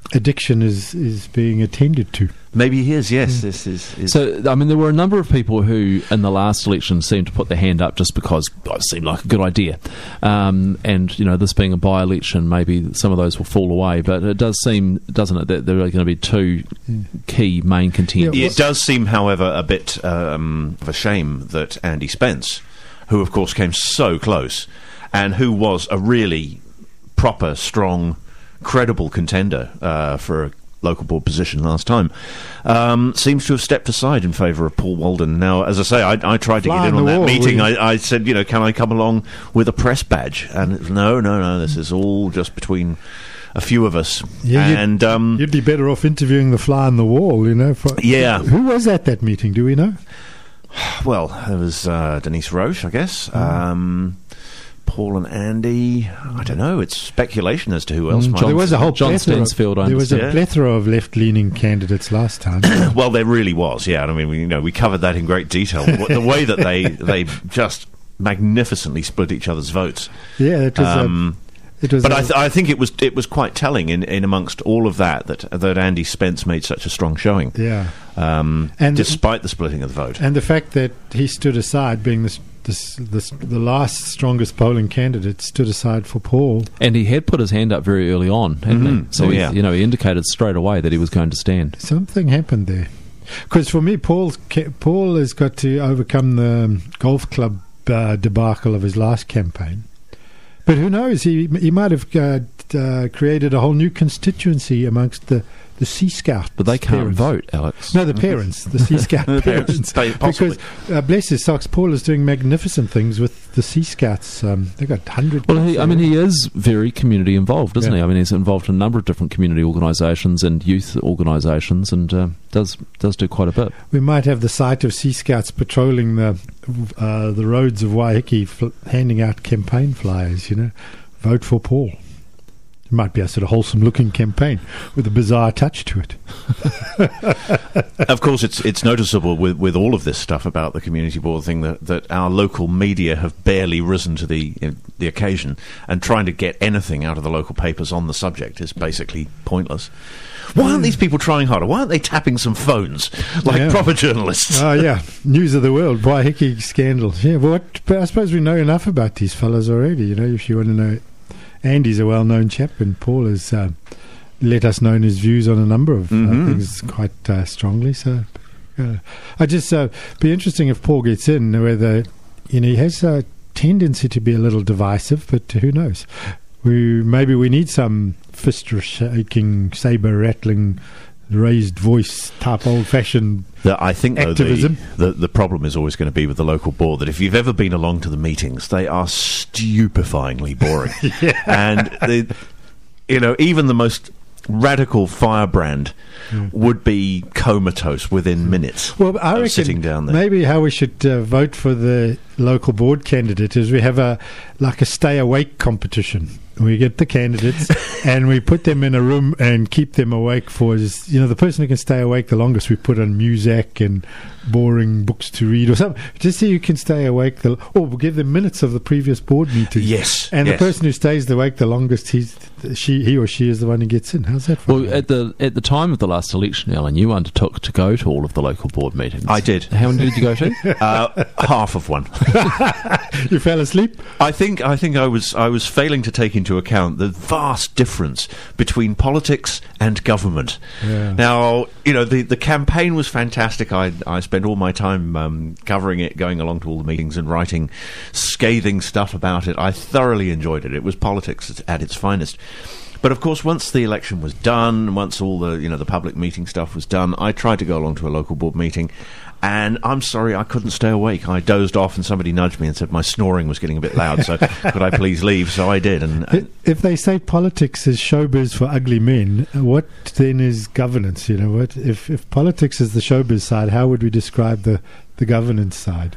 addiction is, is being attended to. Maybe he is, yes. This is, is So, I mean, there were a number of people who, in the last election, seemed to put their hand up just because oh, it seemed like a good idea. Um, and, you know, this being a by-election, maybe some of those will fall away. But it does seem, doesn't it, that there are going to be two key main contenders. It does seem, however, a bit um, of a shame that Andy Spence, who, of course, came so close, and who was a really proper, strong, credible contender uh, for a local board position last time, um, seems to have stepped aside in favour of Paul Walden. Now, as I say, I, I tried to Fly get in on on the that wall, meeting. we- I, I said, you know, can I come along with a press badge? And it was, no, no, no, this is all just between a few of us. Yeah, you'd- and um, You'd be better off interviewing the fly on the wall, you know. For, Yeah. Who was at that meeting? Do we know? well, there was uh, Denise Roche, I guess. Um, Paul and Andy. I don't know. It's speculation as to who else Mm, might. John- There was a whole John plethora. Stansfield, I there was a understand. plethora of left-leaning candidates last time. Well, there really was, yeah. And I mean, we, you know, we covered that in great detail. the, the way that they they just magnificently split each other's votes. Yeah, it was. Um, a, it was. but a, I, th- I think it was it was quite telling in, in amongst all of that that that Andy Spence made such a strong showing, yeah, um, And- despite the splitting of the vote. and the fact that he stood aside, being this, this, this, the last strongest polling candidate, stood aside for Paul. And he had put his hand up very early on, hadn't Mhm. he? So, Oh, he, yeah. you know, he indicated straight away that he was going to stand. Something happened there. Because for me, Paul's, ca- Paul has got to overcome the um, golf club uh, debacle of his last campaign. But who knows? He he might have uh, uh, created a whole new constituency amongst the, the Sea Scouts. But they can't parents. vote, Alex. No, the parents, the Sea Scout The parents. parents, possibly. Because, uh, bless his socks, Paul is doing magnificent things with the Sea Scouts. Um, they've got one hundred... Well, he, I mean, he is very community involved, isn't Yeah. he? I mean, he's involved in a number of different community organisations and youth organisations, and uh, does does do quite a bit. We might have the sight of Sea Scouts patrolling the uh, the roads of Waiheke, fl- handing out campaign flyers, you know. Vote for Paul. It might be a sort of wholesome-looking campaign with a bizarre touch to it. Of course, it's it's noticeable with, with all of this stuff about the community board thing that, that our local media have barely risen to the uh, the occasion, and trying to get anything out of the local papers on the subject is basically pointless. Why aren't these people trying harder? Why aren't they tapping some phones like Yeah. proper journalists? Oh, yeah. News of the world, Waiheke scandal. Yeah, well, what, but I suppose we know enough about these fellas already, you know, if you want to know. Andy's a well-known chap, and Paul has uh, let us know his views on a number of Mhm. uh, things quite uh, strongly. So, uh, I just uh, be interesting if Paul gets in. Whether you know he has a tendency to be a little divisive, but who knows? We maybe we need some fist-shaking, saber-rattling, raised voice type old-fashioned. The, I think though, the, Activism. the the problem is always going to be with the local board that if you've ever been along to the meetings, they are stupefyingly boring, and they, you know, even the most radical firebrand Mm. would be comatose within minutes Well, I of reckon sitting down there. maybe how we should uh, vote for the local board candidate is we have a like a stay awake competition. We get the candidates and we put them in a room and keep them awake for, you know, the person who can stay awake the longest. We put on music and boring books to read or something, just so you can stay awake. The, or we'll give them minutes of the previous board meeting. Yes, And yes. the person who stays awake the longest, he's she he or she is the one who gets in. How's that for Well, you? at the at the time of the last election, Alan, you undertook to go to all of the local board meetings. I did. How many did you go to? Uh, half of one. You fell asleep? I think I think I was I was failing to take into account the vast difference between politics and government. Yeah. Now, you know, the, the campaign was fantastic. I I spent all my time um, covering it, going along to all the meetings and writing scathing stuff about it. I thoroughly enjoyed it. It was politics at its finest. But of course, once the election was done, once all the you know the public meeting stuff was done, I tried to go along to a local board meeting, and I'm sorry, I couldn't stay awake. I dozed off, and somebody nudged me and said my snoring was getting a bit loud. So could I please leave? So I did. And, and If they say politics is showbiz for ugly men, what then is governance? You know, what if if politics is the showbiz side? How would we describe the the governance side?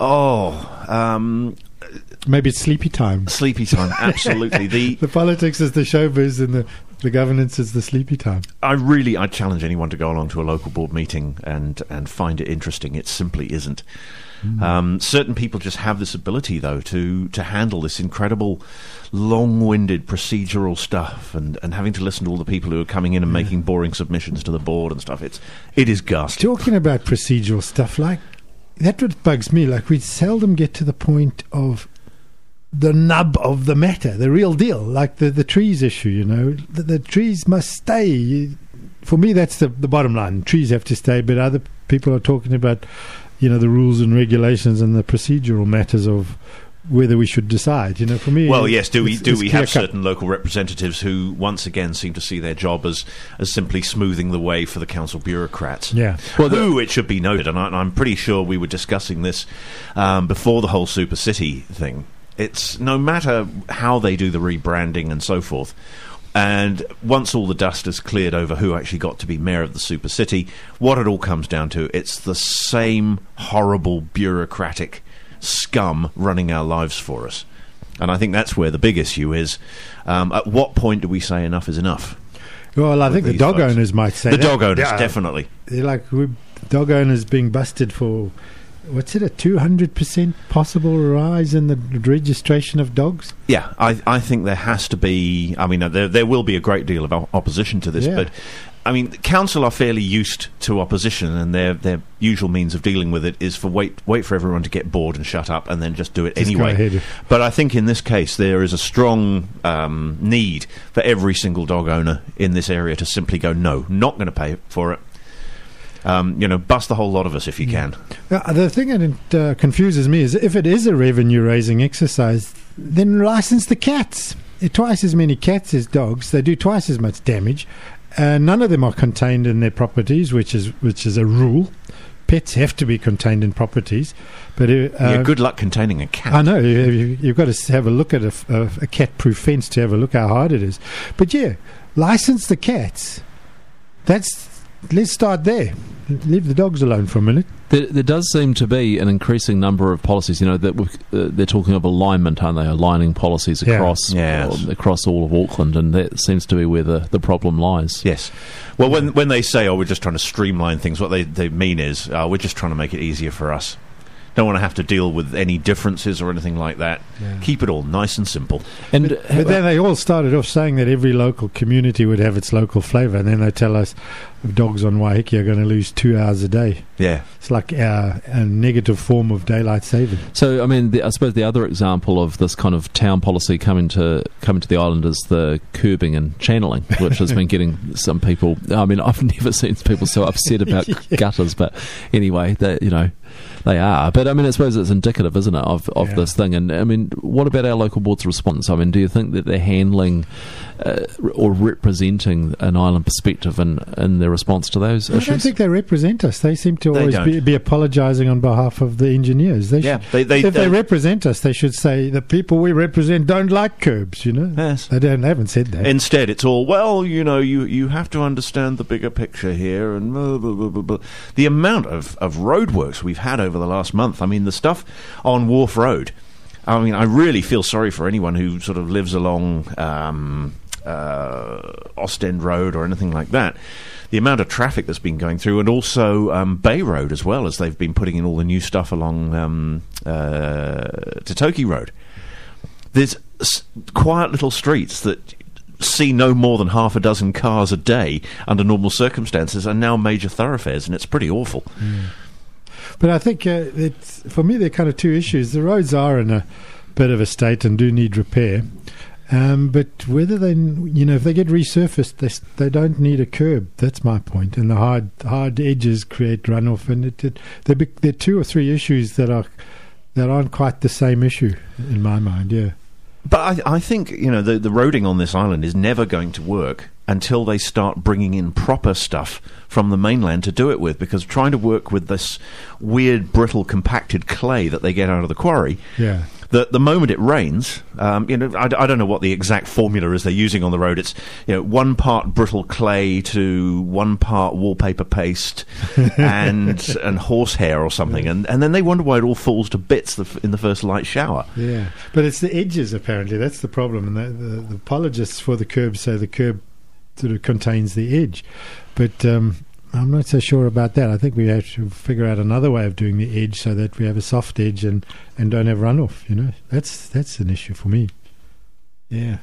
oh, um, Maybe it's sleepy time. sleepy time. Absolutely. The The politics is the showbiz, and the the governance is the sleepy time. I really, I challenge anyone to go along to a local board meeting and, and find it interesting. It simply isn't. Mm. Um, certain people just have this ability, though, to, to handle this incredible, long-winded procedural stuff, and, and having to listen to all the people who are coming in and Yeah. making boring submissions to the board and stuff. It's it is ghastly. Talking about procedural stuff, like that what bugs me. Like we seldom get to the point of the nub of the matter, the real deal, like the, the trees issue, you know. The, the trees must stay. For me, that's the, the bottom line. Trees have to stay, but other people are talking about, you know, the rules and regulations and the procedural matters of whether we should decide. You know, for me... Well, yes, do we it's- do it's we have clear-cut. certain local representatives who, once again, seem to see their job as, as simply smoothing the way for the council bureaucrats? Yeah. Well, who, it should be noted, and I, I'm pretty sure we were discussing this um, before the whole Super City thing. It's no matter how they do the rebranding and so forth, and once all the dust is cleared over who actually got to be mayor of the Super City, what it all comes down to, it's the same horrible bureaucratic scum running our lives for us. And I think that's where the big issue is. Um, at what point do we say enough is enough? Well, I with think the these dog folks? owners might say The that. dog owners, Yeah. definitely. They're like, we dog owners being busted for, what's it, a two hundred percent possible rise in the registration of dogs? Yeah, I, I think there has to be. I mean, uh, there there will be a great deal of o- opposition to this, Yeah. but I mean, the council are fairly used to opposition, and their their usual means of dealing with it is for wait wait for everyone to get bored and shut up, and then just do it Just go anyway. ahead. But I think in this case there is a strong um, need for every single dog owner in this area to simply go, no, not going to pay for it. Um, you know, bust the whole lot of us if you can. Uh, the thing that uh, confuses me is if it is a revenue-raising exercise, then license the cats. Uh, Twice as many cats as dogs. They do twice as much damage. Uh, none of them are contained in their properties, which is which is a rule. Pets have to be contained in properties. But uh, Yeah, good luck containing a cat. I know you, you- you've got to s- have a look at a, f- a- a cat-proof fence to have a look how hard it is. But yeah, license the cats. That's let's start there. Leave the dogs alone for a minute. There, there does seem to be an increasing number of policies. You know that we've- uh, they're talking of alignment, aren't they? Aligning policies Yeah. across Yes. uh, across all of Auckland, and that seems to be where the, the problem lies. Yes. Well, when when they say, "Oh, we're just trying to streamline things," what they, they mean is, uh, "We're just trying to make it easier for us. Don't want to have to deal with any differences or anything like that. Yeah. Keep it all nice and simple." And But, but then they all started off saying that every local community would have its local flavour, and then they tell us dogs on Waiheke are going to lose two hours a day. Yeah. It's like uh, a negative form of daylight saving. So, I mean, the, I suppose the other example of this kind of town policy coming to coming to the island is the curbing and channeling, which has been getting some people. I mean, I've never seen people so upset about Yeah. gutters, but anyway, they, you know, they are. But I mean, I suppose it's indicative, isn't it, of, of Yeah. this thing? And I mean, what about our local board's response? I mean, do you think that they're handling uh, or representing an island perspective in, in their response to those I issues? don't think they represent us. They seem to They always don't. be, be apologising on behalf of the engineers. They Yeah, should, they- they- if they, they- represent us, they should say the people we represent don't like curbs. You know, Yes. they don't. They haven't said that. Instead, it's all, well, you know, you, you have to understand the bigger picture here, and blah, blah, blah, blah, blah. The amount of, of roadworks we've had over the last month. I mean, the stuff on Wharf Road. I mean, I really feel sorry for anyone who sort of lives along um, uh, Ostend Road or anything like that. The amount of traffic that's been going through, and also um, Bay Road as well, as they've been putting in all the new stuff along um, uh, Totoki Road. There's s- quiet little streets that see no more than half a dozen cars a day under normal circumstances, and now major thoroughfares, and it's pretty awful. But I think uh, it's, for me, there are kind of two issues. The roads are in a bit of a state and do need repair. Um, but whether they, you know, if they get resurfaced, they s- they don't need a curb. That's my point. And the hard hard edges create runoff, and it, it there be, there are two or three issues that are that aren't quite the same issue in my mind. Yeah. But I, I think, you know, the, the roading on this island is never going to work until they start bringing in proper stuff from the mainland to do it with, because trying to work with this weird, brittle, compacted clay that they get out of the quarry, Yeah. the, the moment it rains, um, you know, I, I don't know what the exact formula is they're using on the road. It's, you know, one part brittle clay to one part wallpaper paste and and horsehair or something, and and then they wonder why it all falls to bits the, f- in the first light shower. Yeah, but it's the edges apparently. That's the problem. And the, the, the apologists for the curb say the curb sort of contains the edge. But um, I'm not so sure about that. I think we have to figure out another way of doing the edge so that we have a soft edge and, and don't have runoff. You know, that's that's an issue for me. Yeah.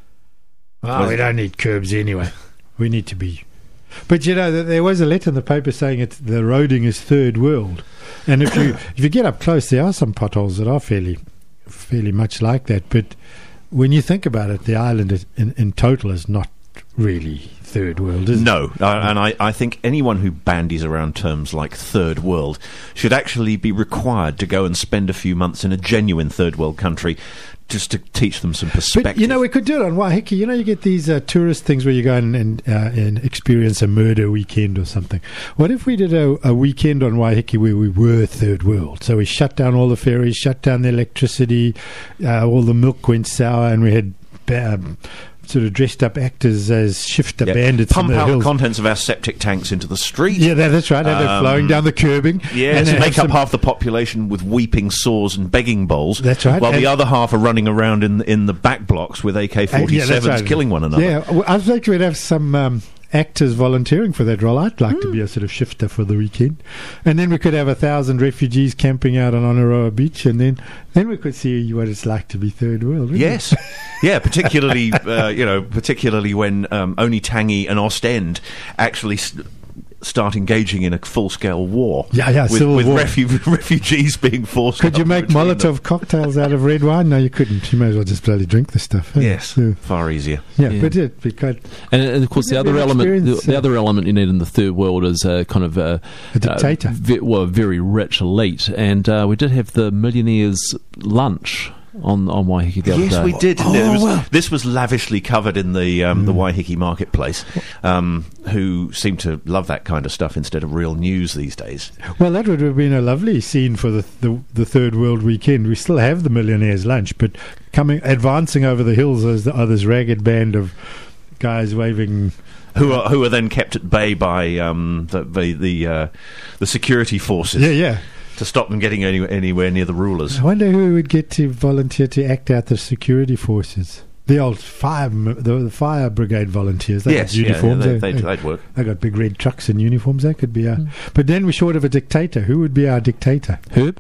Well, we don't need curbs anyway. We need to be. But you know, th- there was a letter in the paper saying it, the roading is third world, and if you if you get up close, there are some potholes that are fairly fairly much like that. But when you think about it, the island is, in, in total is not really third world, is no, it? No, uh, and I, I think anyone who bandies around terms like third world should actually be required to go and spend a few months in a genuine third world country just to teach them some perspective. But, you know, we could do it on Waiheke. You know, you get these uh, tourist things where you go and, and, uh, and experience a murder weekend or something. What if we did a, a weekend on Waiheke where we were third world? So we shut down all the ferries, shut down the electricity, uh, all the milk went sour, and we had um, sort of dressed up actors as shifter yep. bandits. Pump in the out hills. the contents of our septic tanks into the street. Yeah, that, that's right. And they're Um, flowing down the curbing. Yeah, and to they make have up some- half the population with weeping sores and begging bowls. That's right. While And- the other half are running around in in the back blocks with A K forty-sevens Uh, yeah, that's right. killing one another. Yeah, well, I think we'd have some um, actors volunteering for that role. I'd like mm. to be a sort of shifter for the weekend. And then we could have a thousand refugees camping out on Onaroa Beach, and then, then we could see what it's like to be third world. wouldn't Yes. Yeah, particularly, uh, you know, particularly when um, Onitangi and Ostend actually st- start engaging in a full-scale war. Yeah, yeah, with, civil with war. Refu- refugees being forced. Could you up make between them. Molotov cocktails out of red wine? No, you couldn't. You may as well just bloody drink the stuff. eh? Yes, Yeah, far easier. yeah, Yeah. but it because And, and of course, the Wouldn't it other be an element, the, experience, the uh, other element you need in the third world is a kind of a, A dictator. Uh, ve- well, a very rich elite, and uh, we did have the millionaires' lunch on on Waiheke the other Yes, day. we did. didn't it? It was- Oh, wow. This was lavishly covered in the um, Mm. the Waiheke marketplace, um, who seem to love that kind of stuff instead of real news these days. well, that would have been a lovely scene for the, the the third world weekend. We still have the millionaires' lunch, but coming advancing over the hills is the others ragged band of guys waving. Who are who are then kept at bay by um, the the the, uh, the security forces Yeah, yeah. to stop them getting any, anywhere near the rulers. I wonder who would get to volunteer to act out the security forces. The old fire, m- the, the fire brigade volunteers. They Yes, got uniforms. yeah, they, they, they'd, they, they'd work. they got big red trucks and uniforms. That could be our. Mm. But then we're short of a dictator. Who would be our dictator? Herb.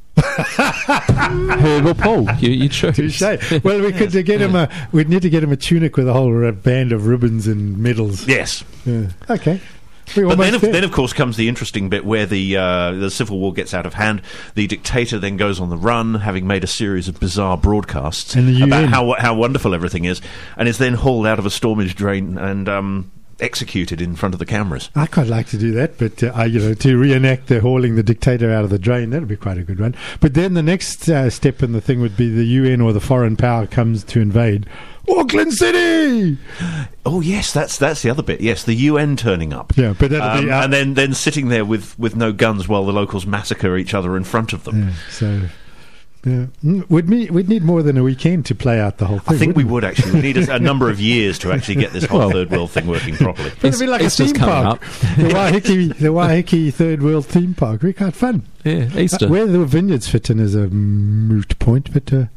Herb or Paul? You, you choose. Touche. Well, we could uh, get him a. We'd need to get him a tunic with a whole uh, band of ribbons and medals. Yes. Yeah. Okay. We're But then almost of, there. then, of course, comes the interesting bit where the uh, the civil war gets out of hand. The dictator then goes on the run, having made a series of bizarre broadcasts And the U N. about how how wonderful everything is, and is then hauled out of a stormage drain and um, executed in front of the cameras. I quite like to do that, but uh, I, you know, to reenact the hauling the dictator out of the drain, that'd be quite a good one. But then the next uh, step in the thing would be the U N or the foreign power comes to invade Auckland City. Oh yes, that's that's the other bit. Yes, the U N turning up. Yeah, but that'd Um, be uh, and then, then sitting there with, with no guns while the locals massacre each other in front of them. yeah, so. Yeah. Mm, We'd, need, we'd need more than a weekend to play out the whole thing. I think we wouldn't would actually. We need a, a number of years to actually get this whole Well- third world thing working properly. It'd be like a Easter's theme coming park. the Waiheke, the Waiheke Third World Theme Park. Be quite fun. Yeah, Easter. Uh, where the vineyards fit in is a moot point, but uh,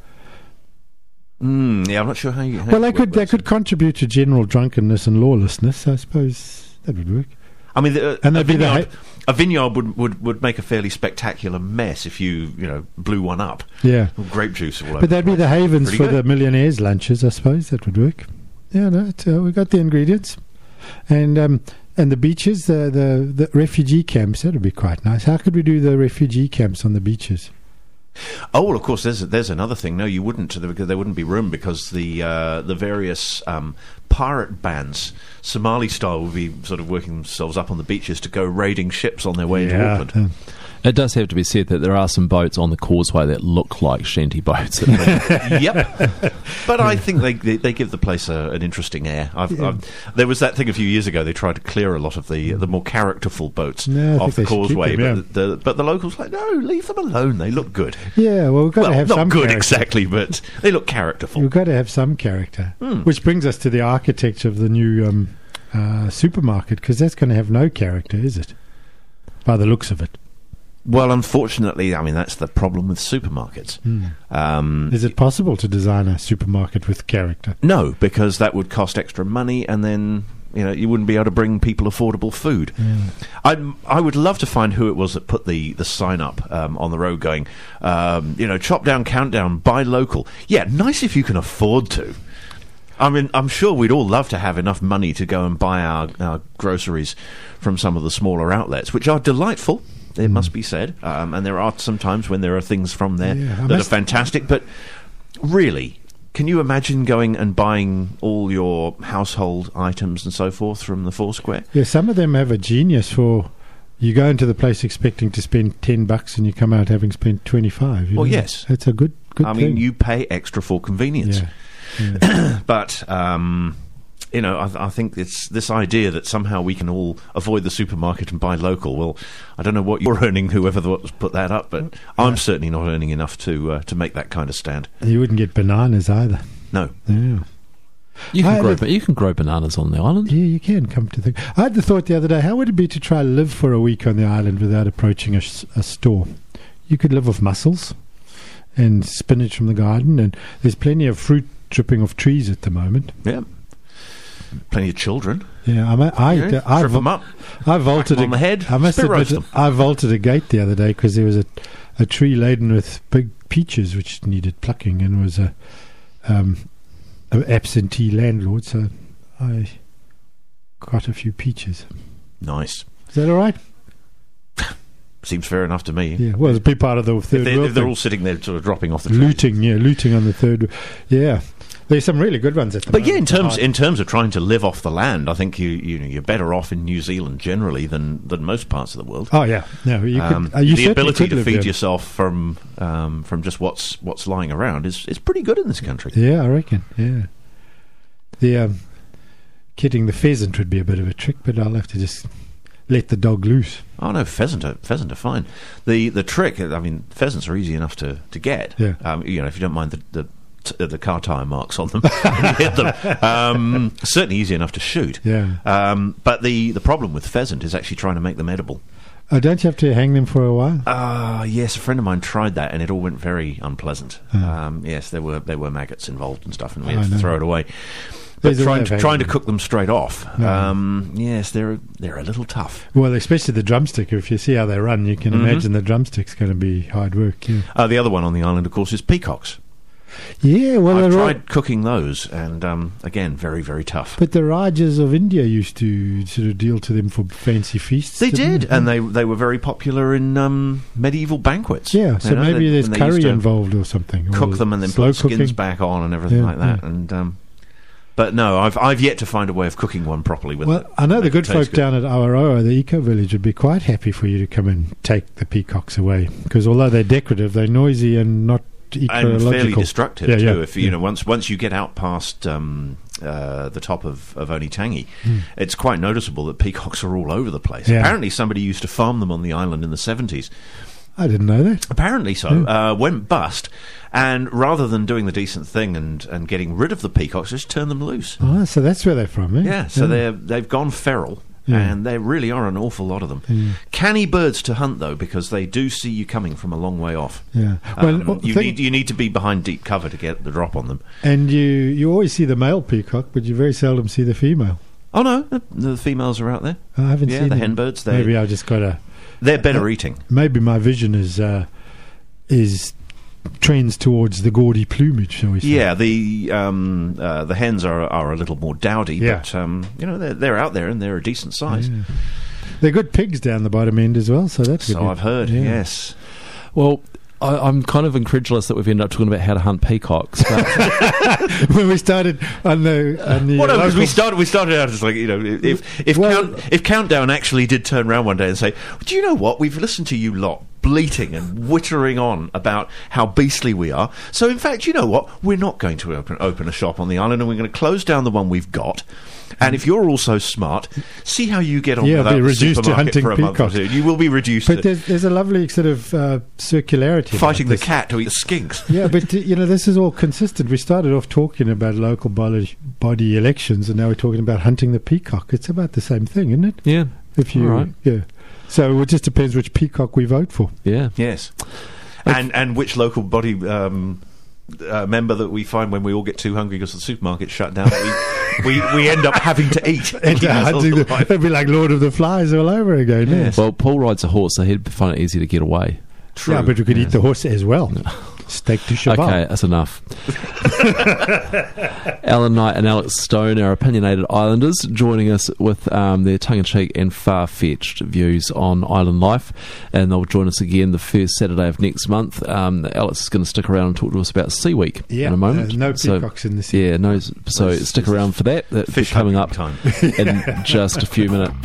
Mm, yeah, I'm not sure how you. How well, you they work could they those. could contribute to general drunkenness and lawlessness. I suppose that would work. I mean, the, uh, And a, there'd be the vineyard, a vineyard would, would, would make a fairly spectacular mess if you you know blew one up. Yeah, Grape juice all over. but they'd be the havens Pretty for good. the millionaires' lunches. I suppose that would work. Yeah, no, it, uh, we got the ingredients, and um, and the beaches, the, the the refugee camps. That would be quite nice. How could we do the refugee camps on the beaches? Oh well, of course. There's there's another thing. No, you wouldn't, because there wouldn't be room because the uh, the various um, pirate bands, Somali style, would be sort of working themselves up on the beaches to go raiding ships on their way into Auckland. uh, It does have to be said that there are some boats on the causeway that look like shanty boats. Yep, but I think they they, they give the place a, an interesting air. I've, Yeah. I've, there was that thing a few years ago. They tried to clear a lot of the the more characterful boats No, I off the think they should keep causeway, them, yeah. but the but the locals were like, no, leave them alone. They look good. yeah, well, we've got Well, to have not some good character. exactly, but they look characterful. We've got to have some character, Hmm. which brings us to the architecture of the new um, uh, supermarket, because that's going to have no character, is it? By the looks of it. Well, unfortunately, I mean that's the problem with supermarkets. Um, Is it possible to design a supermarket with character? no, because that would cost extra money, and then you know, you wouldn't be able to bring people affordable food. Yeah. I I would love to find who it was that put the, the sign up um, on the road going, um, you know, chop down, countdown, buy local. Yeah, nice if you can afford to. I mean, I'm sure we'd all love to have enough money to go and buy our, our groceries from some of the smaller outlets, which are delightful, it mm. must be said. Um, and there are some times when there are things from there yeah, that are fantastic. But really, can you imagine going and buying all your household items and so forth from the Foursquare? Yeah, some of them have a genius for... You go into the place expecting to spend ten bucks and you come out having spent twenty-five. You well, know? yes. It's a good, good I thing. mean, you pay extra for convenience. Yeah. Yeah. But, um, you know, I, I think it's this idea that somehow we can all avoid the supermarket and buy local. Well, I don't know what you're earning, whoever the, put that up, but I'm yeah. certainly not earning enough to uh, to make that kind of stand. You wouldn't get bananas either. No. Yeah. You can, grow, the, you can grow bananas on the island. Yeah, you can, come to think. I had the thought the other day, how would it be to try live for a week on the island without approaching a, a store? You could live off mussels and spinach from the garden, and there's plenty of fruit dripping off trees at the moment. Yeah. Plenty of children. Yeah, I, I, yeah, I, I, trip them up. I vaulted on a, the head. I must admit, them. I vaulted a gate the other day because there was a, a tree laden with big peaches which needed plucking, and was a, um, an absentee landlord, so I got a few peaches. Nice. Is that all right? Seems fair enough to me. Yeah, well, it'd be part of the third if they're, world if they're thing. all sitting there sort of dropping off the trees. Looting, yeah, looting on the third. Yeah, there's some really good ones at the but moment. yeah, in terms in terms of trying to live off the land, I think you you know you're better off in New Zealand generally than, than most parts of the world. Oh yeah, no, you um, could. Uh, you the ability could to live feed there. yourself from um, from just what's what's lying around is is pretty good in this country. Yeah, I reckon. Yeah, the um, getting the pheasant would be a bit of a trick, but I'll have to just let the dog loose. Oh no, pheasant are, pheasant are fine. The the trick, I mean, pheasants are easy enough to, to get. Yeah. Um, you know, if you don't mind the the, t- the car tyre marks on them, when you hit them. Um, certainly easy enough to shoot. Yeah. Um, but the, the problem with pheasant is actually trying to make them edible. Oh, don't you have to hang them for a while? Ah, uh, yes. A friend of mine tried that, and it all went very unpleasant. Oh. Um, yes, there were there were maggots involved and stuff, and we Oh, had to no. throw it away. But There's a way trying of to, hanging trying to them. cook them straight off, No. um, yes, they're they're a little tough. Well, especially the drumstick. If you see how they run, you can Mhm. imagine the drumstick's going to be hard work. Yeah, Uh, the other one on the island, of course, is peacocks. yeah well, I've the tried Ra- cooking those, and um, again, very, very tough. but the Rajas of India used to sort of deal to them for fancy feasts. They didn't did, and they they were very popular in um, medieval banquets. Yeah, so You know, maybe they- there's and they used curry to involved or something. Cook or them and then slow put skins cooking. back on and everything Yeah, like that. yeah. And um, but no, I've I've yet to find a way of cooking one properly. With Well, it. I know the Make it good taste folk down at Awaroa, the eco village, would be quite happy for you to come and take the peacocks away, because although they're decorative, they're noisy and not and ecological. fairly destructive Yeah, too. yeah, if you yeah. know, once once you get out past um, uh, the top of of Onitangi, Mm. it's quite noticeable that peacocks are all over the place. Yeah. Apparently, somebody used to farm them on the island in the seventies. I didn't know that. Apparently so. Yeah. Uh, went bust, and rather than doing the decent thing and, and getting rid of the peacocks, just turn them loose. Oh, so that's where they're from, eh? Yeah, so they're they've gone feral. Yeah. And there really are an awful lot of them. Yeah. Canny birds to hunt, though, because they do see you coming from a long way off. Yeah. Um, Well, you thing- need you need to be behind deep cover to get the drop on them. and you you always see the male peacock, but you very seldom see the female. Oh no, the, the females are out there. I haven't Yeah, seen the them. hen birds. They Maybe I just got a. they're better uh, eating. Maybe my vision is uh, is trends towards the gaudy plumage, shall we say? Yeah, the um, uh, the hens are are a little more dowdy, Yeah. but um, you know they're they're out there and they're a decent size. Yeah. They're good pigs down the bottom end as well, so that's good. So I've heard. Yeah. Yes. Well, I, I'm kind of incredulous that we've ended up talking about how to hunt peacocks. But When we started on the, on the Well, no, because local- we started. We started out as like you know, if if Well- count, if Countdown actually did turn around one day and say, "Do you know what? We've listened to you lot bleating and wittering on about how beastly we are. So in fact, you know what? We're not going to open open a shop on the island, and we're going to close down the one we've got. And if you're all so smart, see how you get on Yeah, without be the reduced to supermarket hunting for a month or peacocks. two. You will be reduced But to there's, there's a lovely sort of uh, circularity. about fighting the this. cat to eat the skinks. Yeah, but uh, you know, this is all consistent. We started off talking about local body, body elections, and now we're talking about hunting the peacock. It's about the same thing, isn't it? yeah, If you, All right. yeah. So it just depends which peacock we vote for. yeah. Yes, and and which local body um, uh, member that we find when we all get too hungry because the supermarket's shut down. we, we we end up having to eat. And, uh, the, it'd be like Lord of the Flies all over again. Yeah. Well, Paul rides a horse, so he'd find it easy to get away. True. Yeah, but we could Yeah. eat the horse as well. Steak to Shabbat. Okay, that's enough. Alan Knight and Alex Stone, our opinionated islanders, joining us with um, their tongue-in-cheek and far-fetched views on island life, and they'll join us again the first Saturday of next month. Um, Alex is going to stick around and talk to us about Sea Week Yeah, in a moment. uh, no So- peacocks in the sea. Yeah, no. So This- stick this around for that. That's Fish coming up time. in just a few minutes.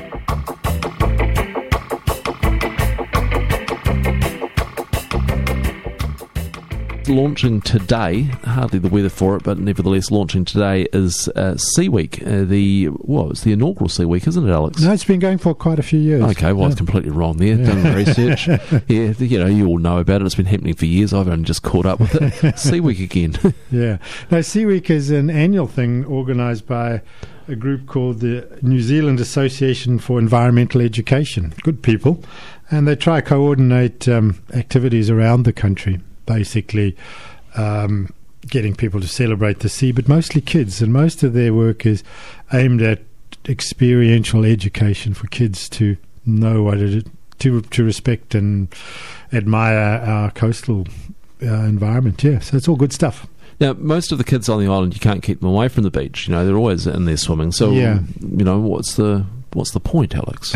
Launching today, hardly the weather for it, but nevertheless launching today is uh, Sea Week. Uh, the well, it's the inaugural Sea Week, isn't it, Alex? No, it's been going for quite a few years. Okay, well, I was Yeah. completely wrong there. Done the research. Yeah, you know, you all know about it. It's been happening for years. I've only just caught up with it. Sea Week again. Yeah. No, Sea Week is an annual thing organised by a group called the New Zealand Association for Environmental Education. Good people. And they try to coordinate um, activities around the country, basically um, getting people to celebrate the sea, but mostly kids. And most of their work is aimed at experiential education for kids to know what it is, to, to respect and admire our coastal uh, environment. Yeah, so it's all good stuff. Now, most of the kids on the island, you can't keep them away from the beach. You know, they're always in there swimming. So, Yeah. you know, what's the what's the point, Alex?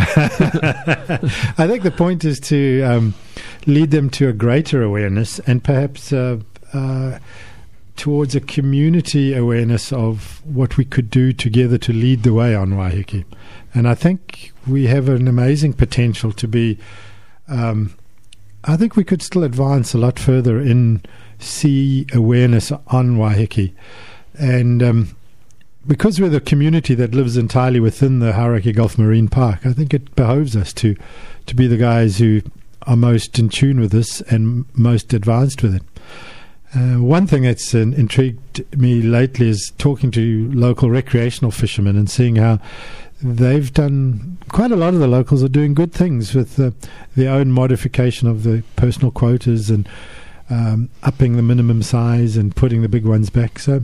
I think the point is to um, lead them to a greater awareness and perhaps uh, uh, towards a community awareness of what we could do together to lead the way on Waiheke. And I think we have an amazing potential to be, um, I think we could still advance a lot further in sea awareness on Waiheke. And um, because we're the community that lives entirely within the Hauraki Gulf Marine Park, I think it behoves us to, to be the guys who are most in tune with this and most advanced with it. Uh, one thing that's uh, intrigued me lately is talking to local recreational fishermen and seeing how they've done, quite a lot of the locals are doing good things with uh, their own modification of the personal quotas and um, upping the minimum size and putting the big ones back. So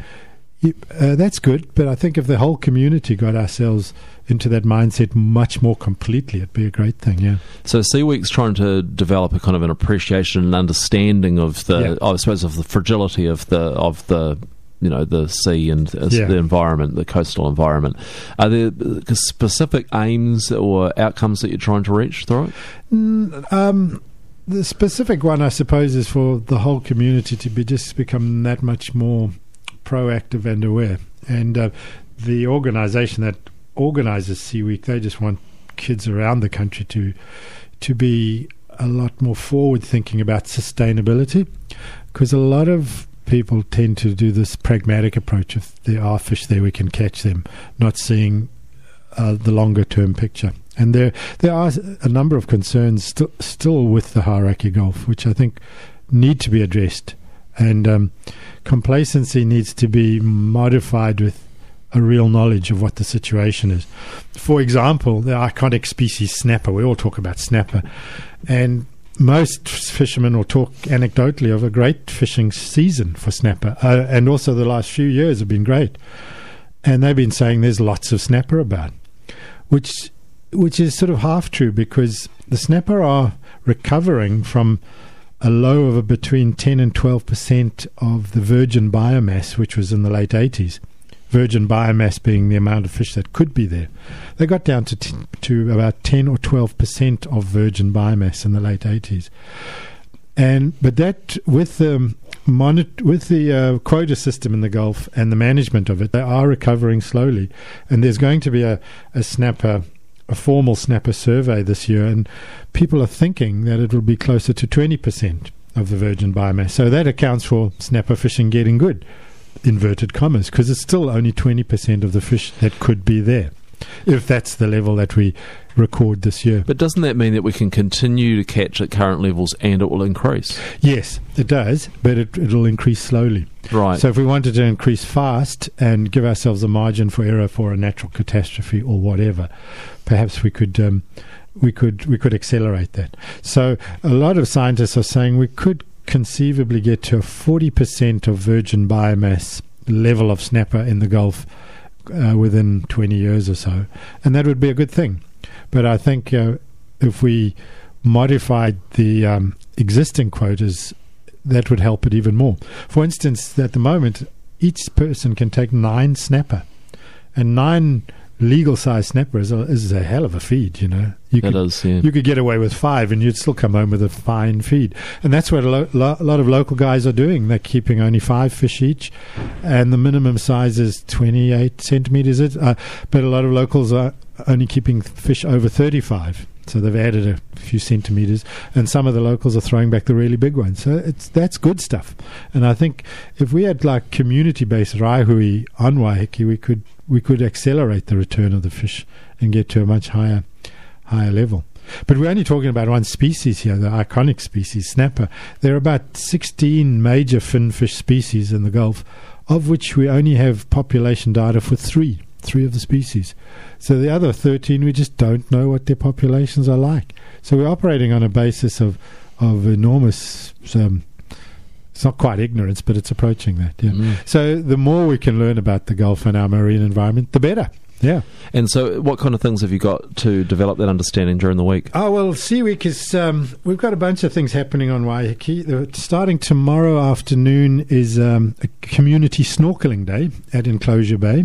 you, uh, that's good, but I think if the whole community got ourselves into that mindset much more completely, it'd be a great thing, yeah. So Sea Week's trying to develop a kind of an appreciation and understanding of the, Yeah. I suppose, of the fragility of the of the you know the sea and uh, Yeah. the environment, the coastal environment. Are there uh, specific aims or outcomes that you're trying to reach through it? Mm, um, the specific one, I suppose, is for the whole community to be just become that much more proactive and aware. And uh, the organisation that organises Sea Week, they just want kids around the country to to be a lot more forward thinking about sustainability, because a lot of people tend to do this pragmatic approach. If there are fish there, we can catch them, not seeing uh, the longer term picture. And there there are a number of concerns st- still with the Hauraki Gulf, which I think need to be addressed. And um, complacency needs to be modified with a real knowledge of what the situation is. For example, the iconic species snapper. We all talk about snapper. And most fishermen will talk anecdotally of a great fishing season for snapper. Uh, and also the last few years have been great. And they've been saying there's lots of snapper about, which which is sort of half true, because the snapper are recovering from a low of a between ten and twelve percent of the virgin biomass, which was in the late eighties. Virgin biomass being the amount of fish that could be there. They got down to t- to about ten or twelve percent of virgin biomass in the late eighties. And but that with the monet- with the uh, quota system in the Gulf and the management of it, they are recovering slowly. And there's going to be a, a snapper, a formal snapper survey this year, and people are thinking that it will be closer to twenty percent of the virgin biomass. So that accounts for snapper fishing getting good, inverted commas, because it's still only twenty percent of the fish that could be there, if that's the level that we record this year. But doesn't that mean that we can continue to catch at current levels and it will increase? Yes, it does, but it, it'll increase slowly. Right. So if we wanted to increase fast and give ourselves a margin for error for a natural catastrophe or whatever, perhaps we could um, we could we could accelerate that. So a lot of scientists are saying we could conceivably get to a forty percent of virgin biomass level of snapper in the Gulf uh, within twenty years or so. And that would be a good thing. But I think uh, if we modified the um, existing quotas, that would help it even more. For instance, at the moment, each person can take nine snapper. And nine legal size snapper is a, is a hell of a feed, you know. You It could, is, yeah. You could get away with five and you'd still come home with a fine feed. And that's what a, lo- lo- a lot of local guys are doing. They're keeping only five fish each. And the minimum size is twenty-eight centimetres. Uh, but a lot of locals are only keeping fish over thirty-five. So they've added a few centimetres. And some of the locals are throwing back the really big ones. So it's that's good stuff. And I think if we had like community-based raihui on Waiheke, we could we could accelerate the return of the fish and get to a much higher higher level. But we're only talking about one species here, the iconic species, snapper. There are about sixteen major finfish species in the Gulf, of which we only have population data for three, three of the species. So the other thirteen, we just don't know what their populations are like. So we're operating on a basis of, of enormous... Um, It's not quite ignorance, but it's approaching that. Yeah. Mm. So the more we can learn about the Gulf and our marine environment, the better. Yeah. And so, what kind of things have you got to develop that understanding during the week? Oh well, Sea Week is. Um, we've got a bunch of things happening on Waiheke. The- Starting tomorrow afternoon is um, a community snorkeling day at Enclosure Bay,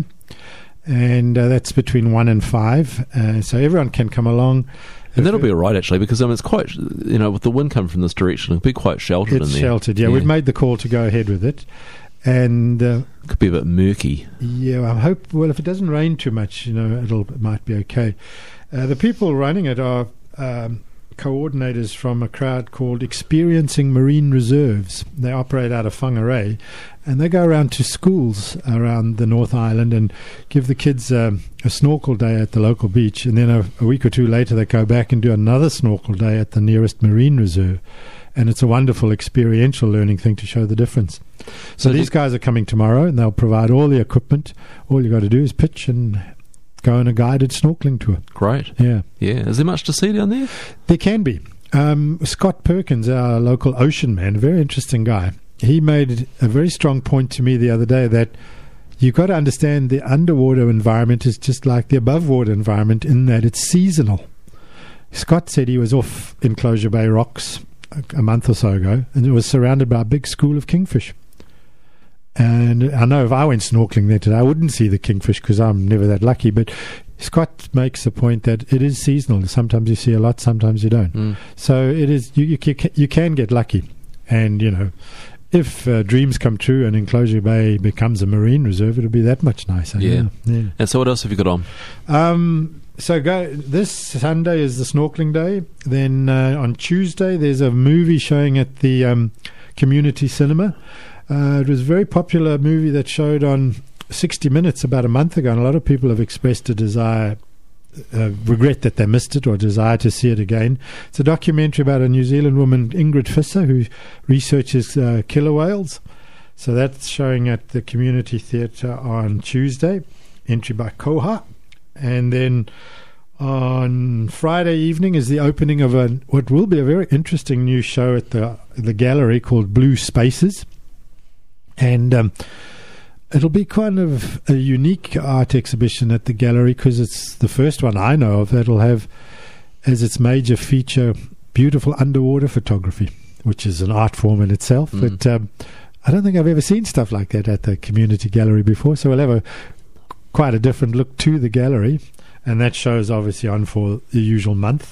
and uh, that's between one and five. Uh, so everyone can come along. And that'll be all right, actually, because I mean, it's quite, you know, with the wind coming from this direction, it'll be quite sheltered It's in there. sheltered. Yeah, we've made the call to go ahead with it, and. Uh, Could be a bit murky. Yeah, I hope. Well, if it doesn't rain too much, you know, it'll it might be okay. Uh, the people running it are um, coordinators from a crowd called Experiencing Marine Reserves. They operate out of Whangarei, and they go around to schools around the North Island and give the kids um, a snorkel day at the local beach, and then a, a week or two later they go back and do another snorkel day at the nearest marine reserve. And it's a wonderful experiential learning thing to show the difference. So, So these did- guys are coming tomorrow, and they'll provide all the equipment. All you got to do is pitch and go on a guided snorkeling tour. Great. Yeah, Yeah. Is there much to see down there? there can be. Um, Scott Perkins, our local ocean man, a very interesting guy. He made a very strong point to me the other day that you've got to understand the underwater environment is just like the above water environment in that it's seasonal. Scott said he was off Enclosure Bay Rocks a month or so ago, and it was surrounded by a big school of kingfish. And I know if I went snorkeling there today, I wouldn't see the kingfish because I'm never that lucky. But Scott makes the point that it is seasonal. Sometimes you see a lot, sometimes you don't. Mm. So it is. You you, ca- you can get lucky, and you know, if uh, dreams come true and Enclosure Bay becomes a marine reserve, it'll be that much nicer. Yeah. yeah. And so, what else have you got on? Um, so go this Sunday is the snorkeling day. Then uh, on Tuesday there's a movie showing at the um, community cinema. Uh, it was a very popular movie that showed on sixty minutes about a month ago, and a lot of people have expressed a desire, uh, regret that they missed it, or desire to see it again. It's a documentary about a New Zealand woman, Ingrid Visser, who researches uh, killer whales. So that's showing at the community theatre on Tuesday, entry by Koha. And then on Friday evening is the opening of a what will be a very interesting new show at the the gallery called Blue Spaces. And um, it'll be kind of a unique art exhibition at the gallery because it's the first one I know of that'll have as its major feature beautiful underwater photography, which is an art form in itself. Mm. But um, I don't think I've ever seen stuff like that at the community gallery before. So we'll have a quite a different look to the gallery, and that show's obviously on for the usual month.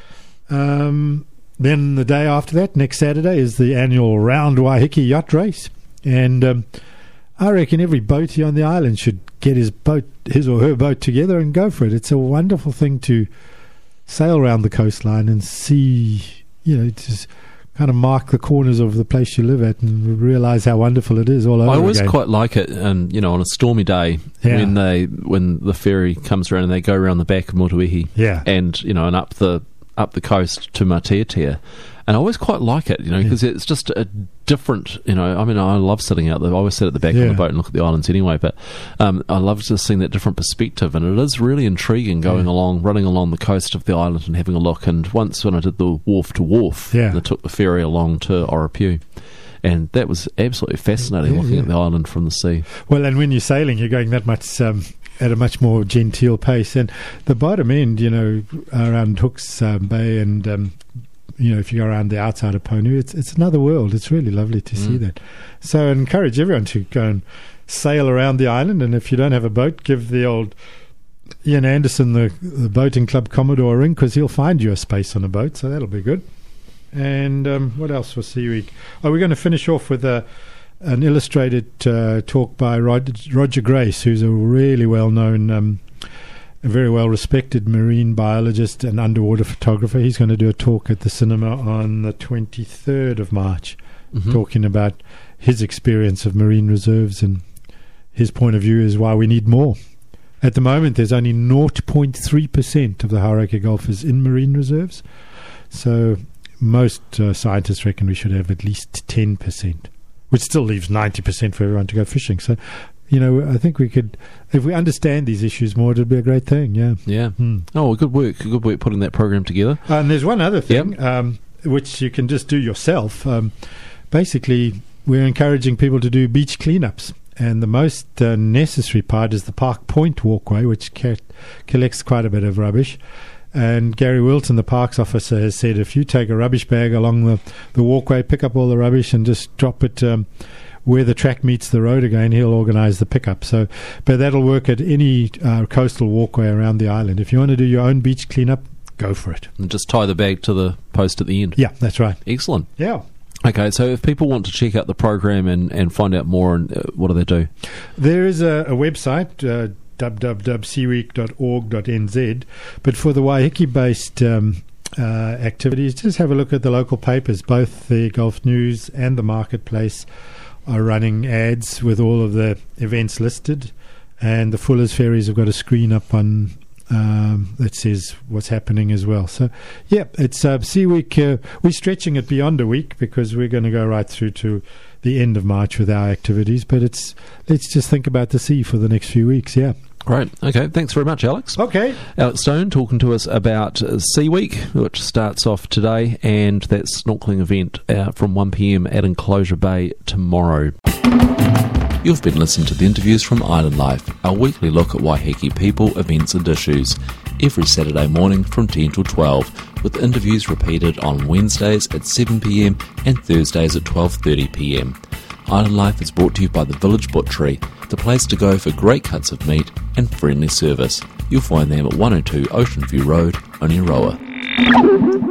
Um, then the day after that, next Saturday, is the annual Round Waiheke Yacht Race. And um, I reckon every boatie on the island should get his boat, his or her boat together and go for it. It's a wonderful thing to sail around the coastline and see, you know, just kind of mark the corners of the place you live at and realise how wonderful it is all over I always again. quite like it, and you know, on a stormy day Yeah. when they when the ferry comes around and they go around the back of Motuihi, Yeah. and you know, and up the up the coast to Matiatia. and I always quite like it, you know, because yeah. it's just a different, you know, I mean, I love sitting out there. I always sit at the back yeah. of the boat and look at the islands anyway, but um, I love just seeing that different perspective, and it is really intriguing going yeah. along, running along the coast of the island and having a look. And once when I did the wharf to wharf, yeah. and I took the ferry along to Oropu, and that was absolutely fascinating, yeah, looking yeah. at the island from the sea. Well, and when you're sailing, you're going that much um, at a much more genteel pace. And the bottom end, you know, around Hooks um, Bay, and um, you know, if you go around the outside of Ponu, it's it's another world. It's really lovely to mm. see that. So I encourage everyone to go and sail around the island. And if you don't have a boat, give the old Ian Anderson the, the Boating Club Commodore a ring, because he'll find you a space on a boat. So that'll be good. And um, what else for Sea Week? Oh, we're going to finish off with a, an illustrated uh, talk by Rod, Roger Grace, who's a really well-known, um, a very well-respected marine biologist and underwater photographer. He's going to do a talk at the cinema on the twenty-third of March, mm-hmm. talking about his experience of marine reserves, and his point of view is why we need more. At the moment, there's only zero point three percent of the Hauraki Gulf is in marine reserves. So most uh, scientists reckon we should have at least ten percent, which still leaves ninety percent for everyone to go fishing. So, you know, I think we could, if we understand these issues more, it'd be a great thing, yeah. Yeah. Mm. Oh, well, good work. Good work putting that program together. Uh, and there's one other thing, yep. um, which you can just do yourself. Um, basically, we're encouraging people to do beach cleanups. And the most uh, necessary part is the Park Point walkway, which ca- collects quite a bit of rubbish. And Gary Wilton, the parks officer, has said if you take a rubbish bag along the, the walkway, pick up all the rubbish and just drop it um, where the track meets the road again, he'll organise the pickup. So, but that'll work at any uh, coastal walkway around the island. If you want to do your own beach cleanup, go for it. And just tie the bag to the post at the end. Yeah, that's right. Excellent. Yeah. Okay, so if people want to check out the program and, and find out more, and uh, what do they do? There is a, a website, uh, w w w dot seaweek dot org dot n z, but for the Waiheke-based um, uh, activities, just have a look at the local papers. Both the Gulf News and the Marketplace are running ads with all of the events listed, and the Fuller's Ferries have got a screen up on um, that says what's happening as well. So, yeah, it's uh, Sea Week. Uh, we're stretching it beyond a week because we're going to go right through to the end of March with our activities, but it's let's just think about the sea for the next few weeks, yeah. Great. Okay, thanks very much, Alex. Okay. Alex Stone talking to us about uh, Sea Week, which starts off today, and that snorkelling event uh, from one p.m. at Enclosure Bay tomorrow. You've been listening to the interviews from Island Life, our weekly look at Waiheke people, events and issues, every Saturday morning from ten till twelve, with interviews repeated on Wednesdays at seven p.m. and Thursdays at twelve thirty p.m. Island Life is brought to you by the Village Butchery, the place to go for great cuts of meat and friendly service. You'll find them at one oh two Ocean View Road, Oniroa.